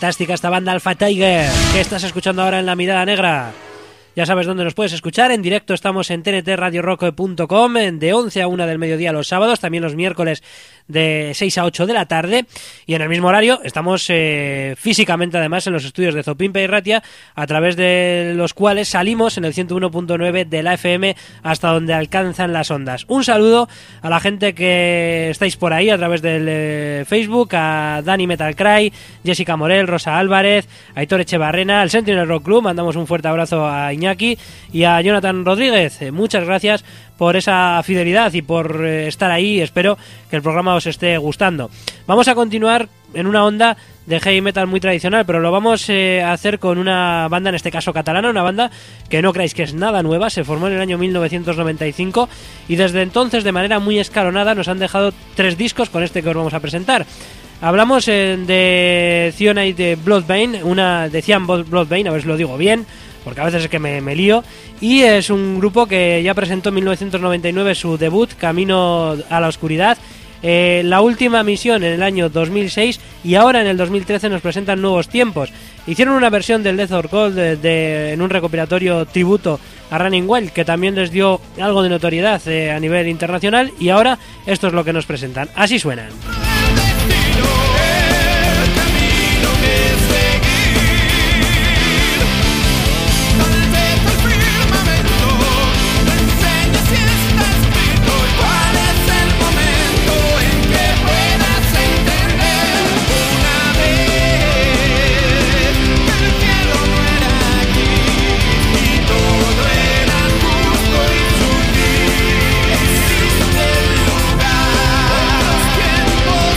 fantástica esta banda Alpha Tiger. ¿Qué estás escuchando ahora en La Mirada Negra? Ya sabes dónde nos puedes escuchar. En directo estamos en t n t radio rock punto com de once a una del mediodía los sábados, también los miércoles de seis a ocho de la tarde, y en el mismo horario estamos eh, físicamente además en los estudios de Zopimpe y Ratia, a través de los cuales salimos en el ciento uno punto nueve de la F M hasta donde alcanzan las ondas. Un saludo a la gente que estáis por ahí a través del eh, Facebook, a Dani Metalcry, Jessica Morel, Rosa Álvarez, Aitor Echevarrena, al Sentinel Rock Club. Mandamos un fuerte abrazo a Iñaki y a Jonathan Rodríguez. Eh, muchas gracias por esa fidelidad y por eh, estar ahí. Espero que el programa os esté gustando. Vamos a continuar en una onda de heavy metal muy tradicional, pero lo vamos eh, a hacer con una banda, en este caso catalana, una banda que no creáis que es nada nueva. Se formó en el año mil novecientos noventa y cinco y desde entonces, de manera muy escalonada, nos han dejado tres discos con este que os vamos a presentar. Hablamos eh, de Cyanide Bloodbane, una de Cyan Bloodbane, a ver si lo digo bien, porque a veces es que me, me lío, y es un grupo que ya presentó en mil novecientos noventa y nueve su debut, Camino a la Oscuridad, eh, la última misión en el año dos mil seis, y ahora en el dos mil trece nos presentan Nuevos Tiempos. Hicieron una versión del Death or Cold de, de, en un recopilatorio tributo a Running Wild, que también les dio algo de notoriedad eh, a nivel internacional, y ahora esto es lo que nos presentan. Así suenan. Tiempos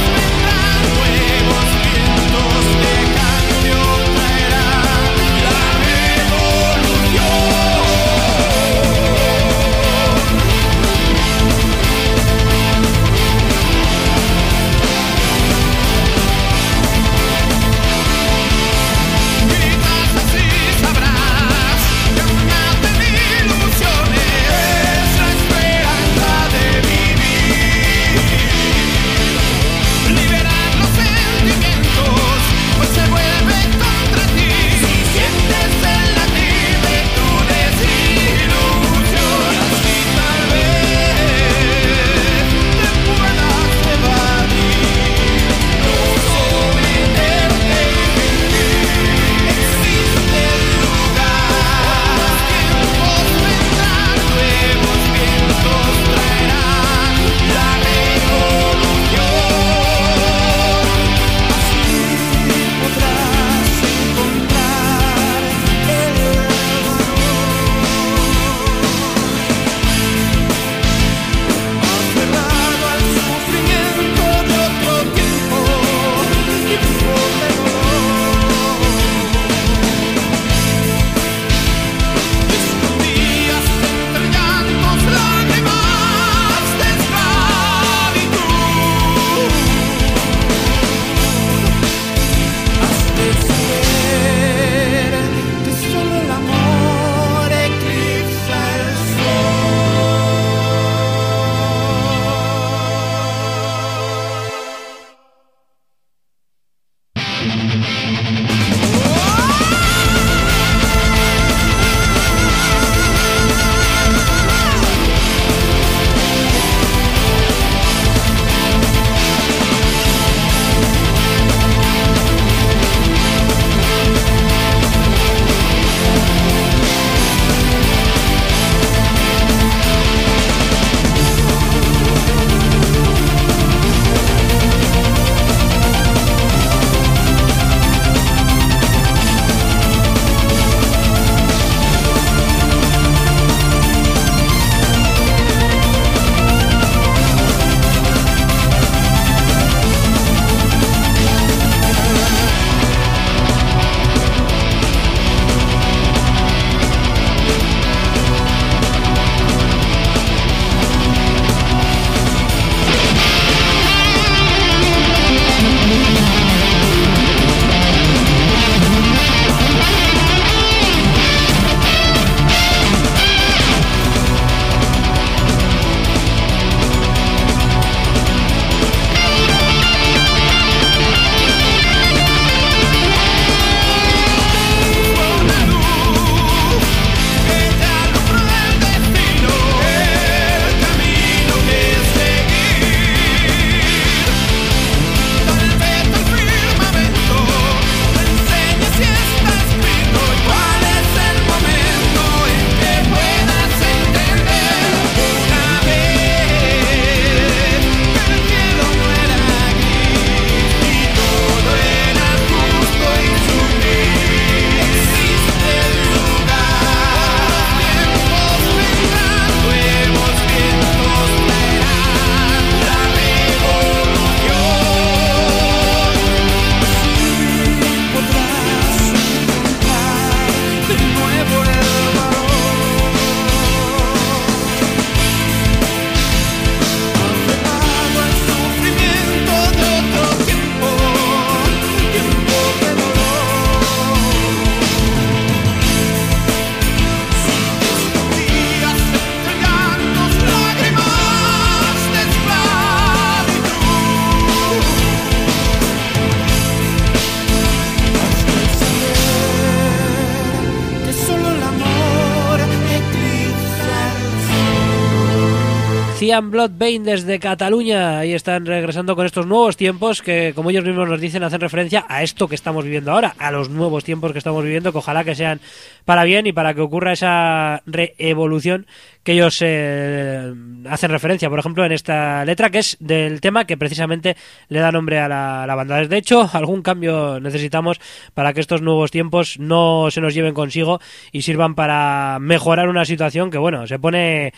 Cian Bloodbane desde Cataluña. Ahí están regresando con estos nuevos tiempos que, como ellos mismos nos dicen, hacen referencia a esto que estamos viviendo ahora, a los nuevos tiempos que estamos viviendo, que ojalá que sean para bien y para que ocurra esa reevolución que ellos eh, hacen referencia, por ejemplo, en esta letra, que es del tema que precisamente le da nombre a la, a la banda. De hecho, algún cambio necesitamos para que estos nuevos tiempos no se nos lleven consigo y sirvan para mejorar una situación que, bueno, se pone...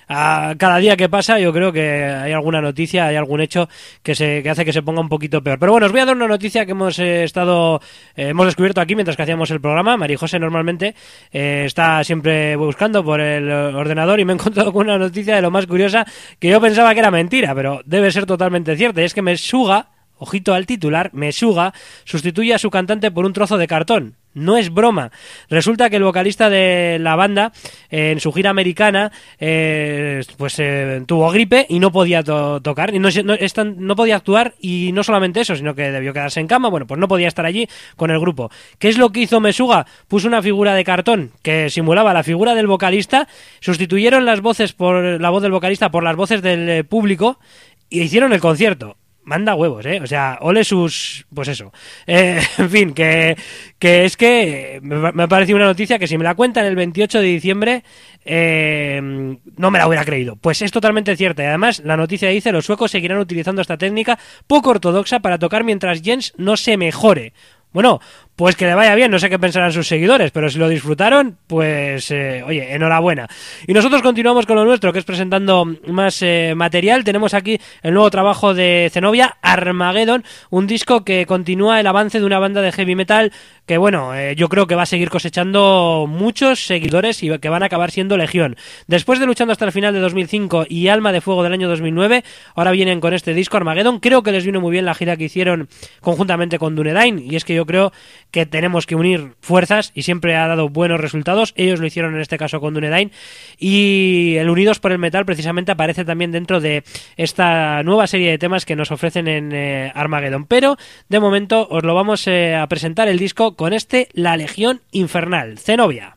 A cada día que pasa yo creo que hay alguna noticia, hay algún hecho que se que hace que se ponga un poquito peor. Pero bueno, os voy a dar una noticia que hemos eh, estado eh, hemos descubierto aquí mientras que hacíamos el programa. María José normalmente eh, está siempre buscando por el ordenador y me he encontrado con una noticia de lo más curiosa que yo pensaba que era mentira, pero debe ser totalmente cierta. Y es que Meshuggah, ojito al titular, Meshuggah sustituye a su cantante por un trozo de cartón. No es broma. Resulta que el vocalista de la banda, eh, en su gira americana, eh, pues eh, tuvo gripe y no podía to- tocar, y no, no, tan, no podía actuar, y no solamente eso, sino que debió quedarse en cama. Bueno, pues no podía estar allí con el grupo. ¿Qué es lo que hizo Meshuggah? Puso una figura de cartón que simulaba la figura del vocalista, sustituyeron las voces por la voz del vocalista por las voces del eh, público y hicieron el concierto. Manda huevos, ¿eh? O sea, ole sus... Pues eso. Eh, en fin, que, que es que me, me ha parecido una noticia que si me la cuentan el veintiocho de diciembre eh, no me la hubiera creído. Pues es totalmente cierta. Y además la noticia dice: los suecos seguirán utilizando esta técnica poco ortodoxa para tocar mientras Jens no se mejore. Bueno, pues que le vaya bien, no sé qué pensarán sus seguidores, pero si lo disfrutaron, pues eh, oye, enhorabuena. Y nosotros continuamos con lo nuestro, que es presentando más eh, material. Tenemos aquí el nuevo trabajo de Zenobia, Armageddon, un disco que continúa el avance de una banda de heavy metal que, bueno, eh, yo creo que va a seguir cosechando muchos seguidores y que van a acabar siendo legión. Después de Luchando hasta el final de dos mil cinco y Alma de Fuego del año dos mil nueve, ahora vienen con este disco Armageddon. Creo que les vino muy bien la gira que hicieron conjuntamente con Dunedain, y es que yo creo que tenemos que unir fuerzas y siempre ha dado buenos resultados. Ellos lo hicieron en este caso con Dunedain, y el Unidos por el Metal precisamente aparece también dentro de esta nueva serie de temas que nos ofrecen en eh, Armageddon. Pero de momento os lo vamos eh, a presentar el disco con este La Legión Infernal, Zenobia.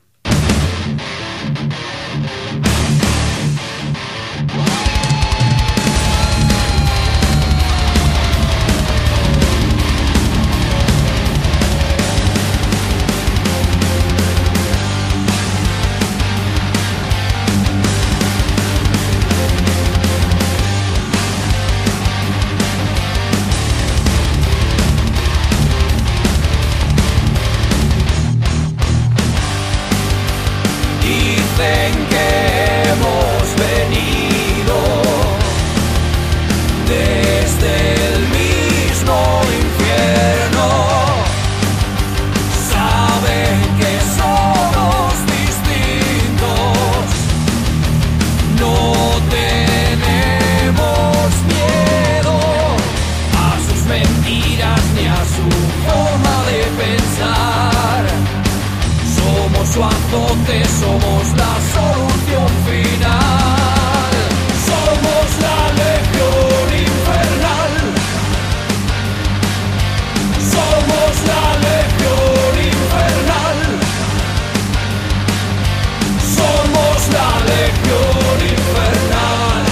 Somos la solución final. Somos la legión infernal. Somos la legión infernal. Somos la legión infernal.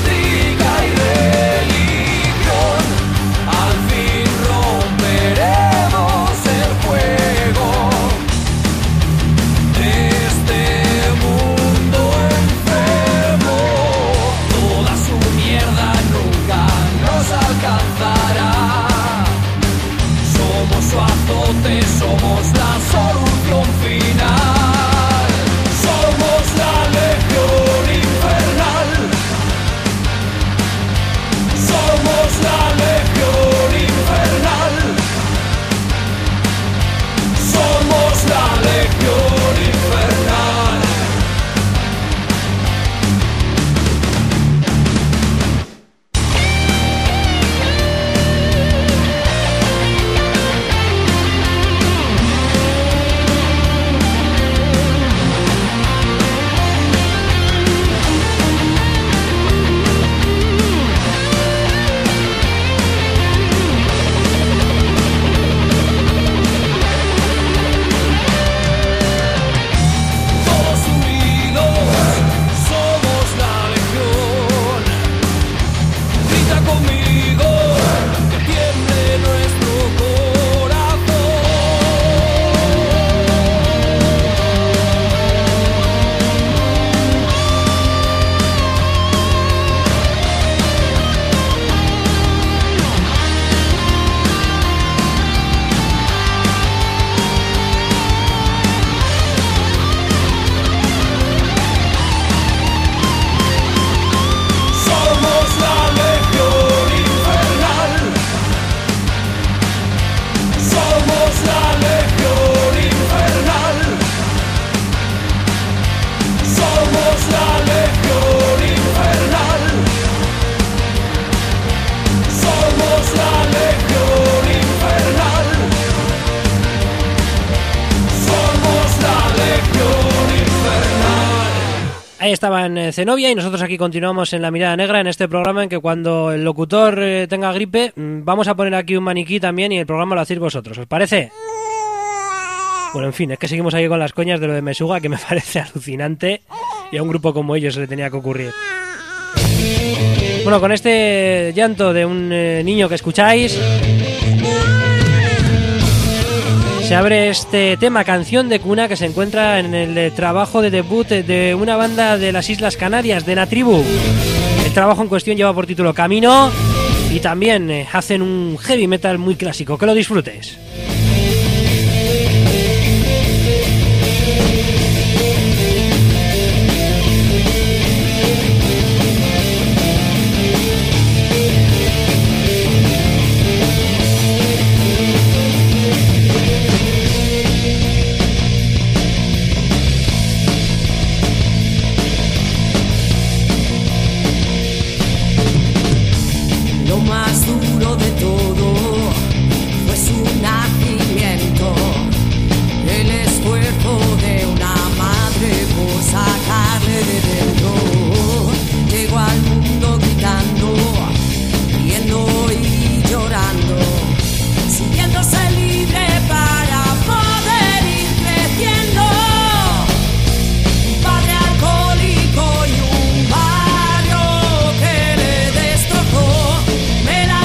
Política y religión, al fin romperé. Ahí estaba en eh, Zenobia y nosotros aquí continuamos en La Mirada Negra, en este programa en que cuando el locutor eh, tenga gripe, mmm, vamos a poner aquí un maniquí también y el programa lo hacéis vosotros, ¿os parece? Bueno, en fin, es que seguimos aquí con las coñas de lo de Mesuga, que me parece alucinante y a un grupo como ellos se le tenía que ocurrir. Bueno, con este llanto de un eh, niño que escucháis, se abre este tema, Canción de Cuna, que se encuentra en el eh, trabajo de debut de una banda de las Islas Canarias, de La Tribu. El trabajo en cuestión lleva por título Camino y también eh, hacen un heavy metal muy clásico. Que lo disfrutes. Lo más duro de todo fue su nacimiento, el esfuerzo de una madre por sacarle de dentro. Llegó al mundo gritando, riendo y llorando, sintiéndose libre para poder ir creciendo. Un padre alcohólico y un barrio que le destrozó. Me la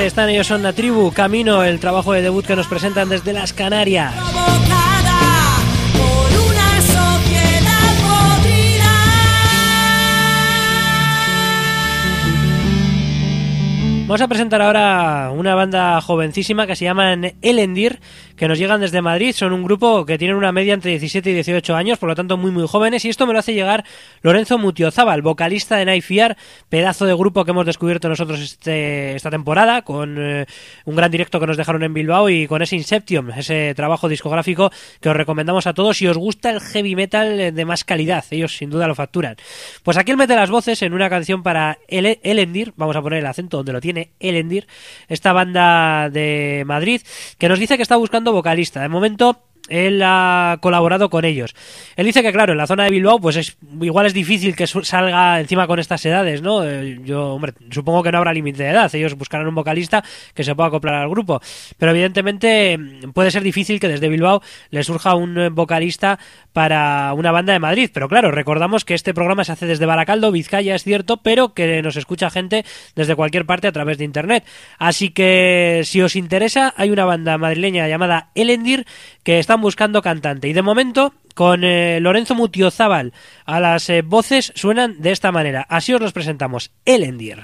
están, ellos son La Tribu, Camino, el trabajo de debut que nos presentan desde las Canarias. Provocada por una sociedad podrida. Vamos a presentar ahora una banda jovencísima que se llaman Elendir, que nos llegan desde Madrid. Son un grupo que tienen una media entre diecisiete y dieciocho años, por lo tanto muy muy jóvenes, y esto me lo hace llegar Lorenzo Mutiozábal, vocalista de Night Fear, pedazo de grupo que hemos descubierto nosotros este, esta temporada, con eh, un gran directo que nos dejaron en Bilbao y con ese Inception, ese trabajo discográfico que os recomendamos a todos si os gusta el heavy metal de más calidad. Ellos sin duda lo facturan. Pues aquí él mete las voces en una canción para El- Elendir, vamos a poner el acento donde lo tiene, Elendir, esta banda de Madrid, que nos dice que está buscando vocalista. De momento él ha colaborado con ellos. Él dice que claro, en la zona de Bilbao pues es igual es difícil que salga encima con estas edades, ¿no? Eh, yo, hombre, supongo que no habrá límite de edad. Ellos buscarán un vocalista que se pueda acoplar al grupo, pero evidentemente puede ser difícil que desde Bilbao le surja un vocalista para una banda de Madrid. Pero claro, recordamos que este programa se hace desde Baracaldo, Vizcaya, es cierto, pero que nos escucha gente desde cualquier parte a través de internet. Así que si os interesa, hay una banda madrileña llamada Elendir que están buscando cantante, y de momento con eh, Lorenzo Mutiozábal a las eh, voces suenan de esta manera. Así os los presentamos, Elendir.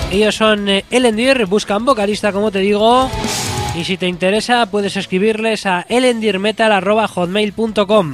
Ellos son eh, Elendir, buscan vocalista, como te digo. Y si te interesa, puedes escribirles a elendirmetal arroba hotmail punto com.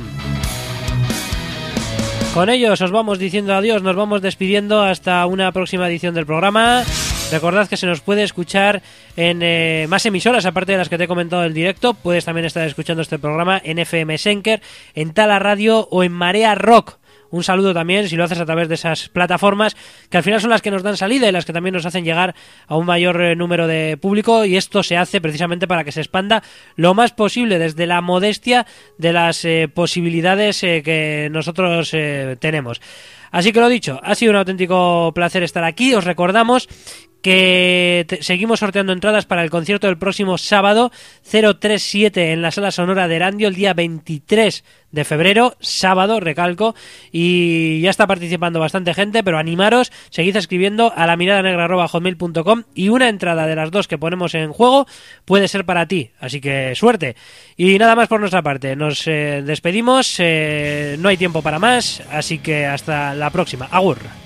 Con ellos os vamos diciendo adiós, nos vamos despidiendo hasta una próxima edición del programa. Recordad que se nos puede escuchar en eh, más emisoras, aparte de las que te he comentado del directo. Puedes también estar escuchando este programa en F M Senker, en Tala Radio o en Marea Rock. Un saludo también si lo haces a través de esas plataformas que al final son las que nos dan salida y las que también nos hacen llegar a un mayor eh, número de público, y esto se hace precisamente para que se expanda lo más posible desde la modestia de las eh, posibilidades eh, que nosotros eh, tenemos. Así que lo dicho, ha sido un auténtico placer estar aquí. Os recordamos que te, seguimos sorteando entradas para el concierto del próximo sábado cero tres siete en la Sala Sonora de Erandio el día veintitrés de febrero, sábado, recalco, y ya está participando bastante gente, pero animaros, seguid escribiendo a la mirada negra arroba hotmail punto com y una entrada de las dos que ponemos en juego puede ser para ti, así que suerte. Y nada más por nuestra parte, nos eh, despedimos, eh, no hay tiempo para más, así que hasta la próxima. Agur.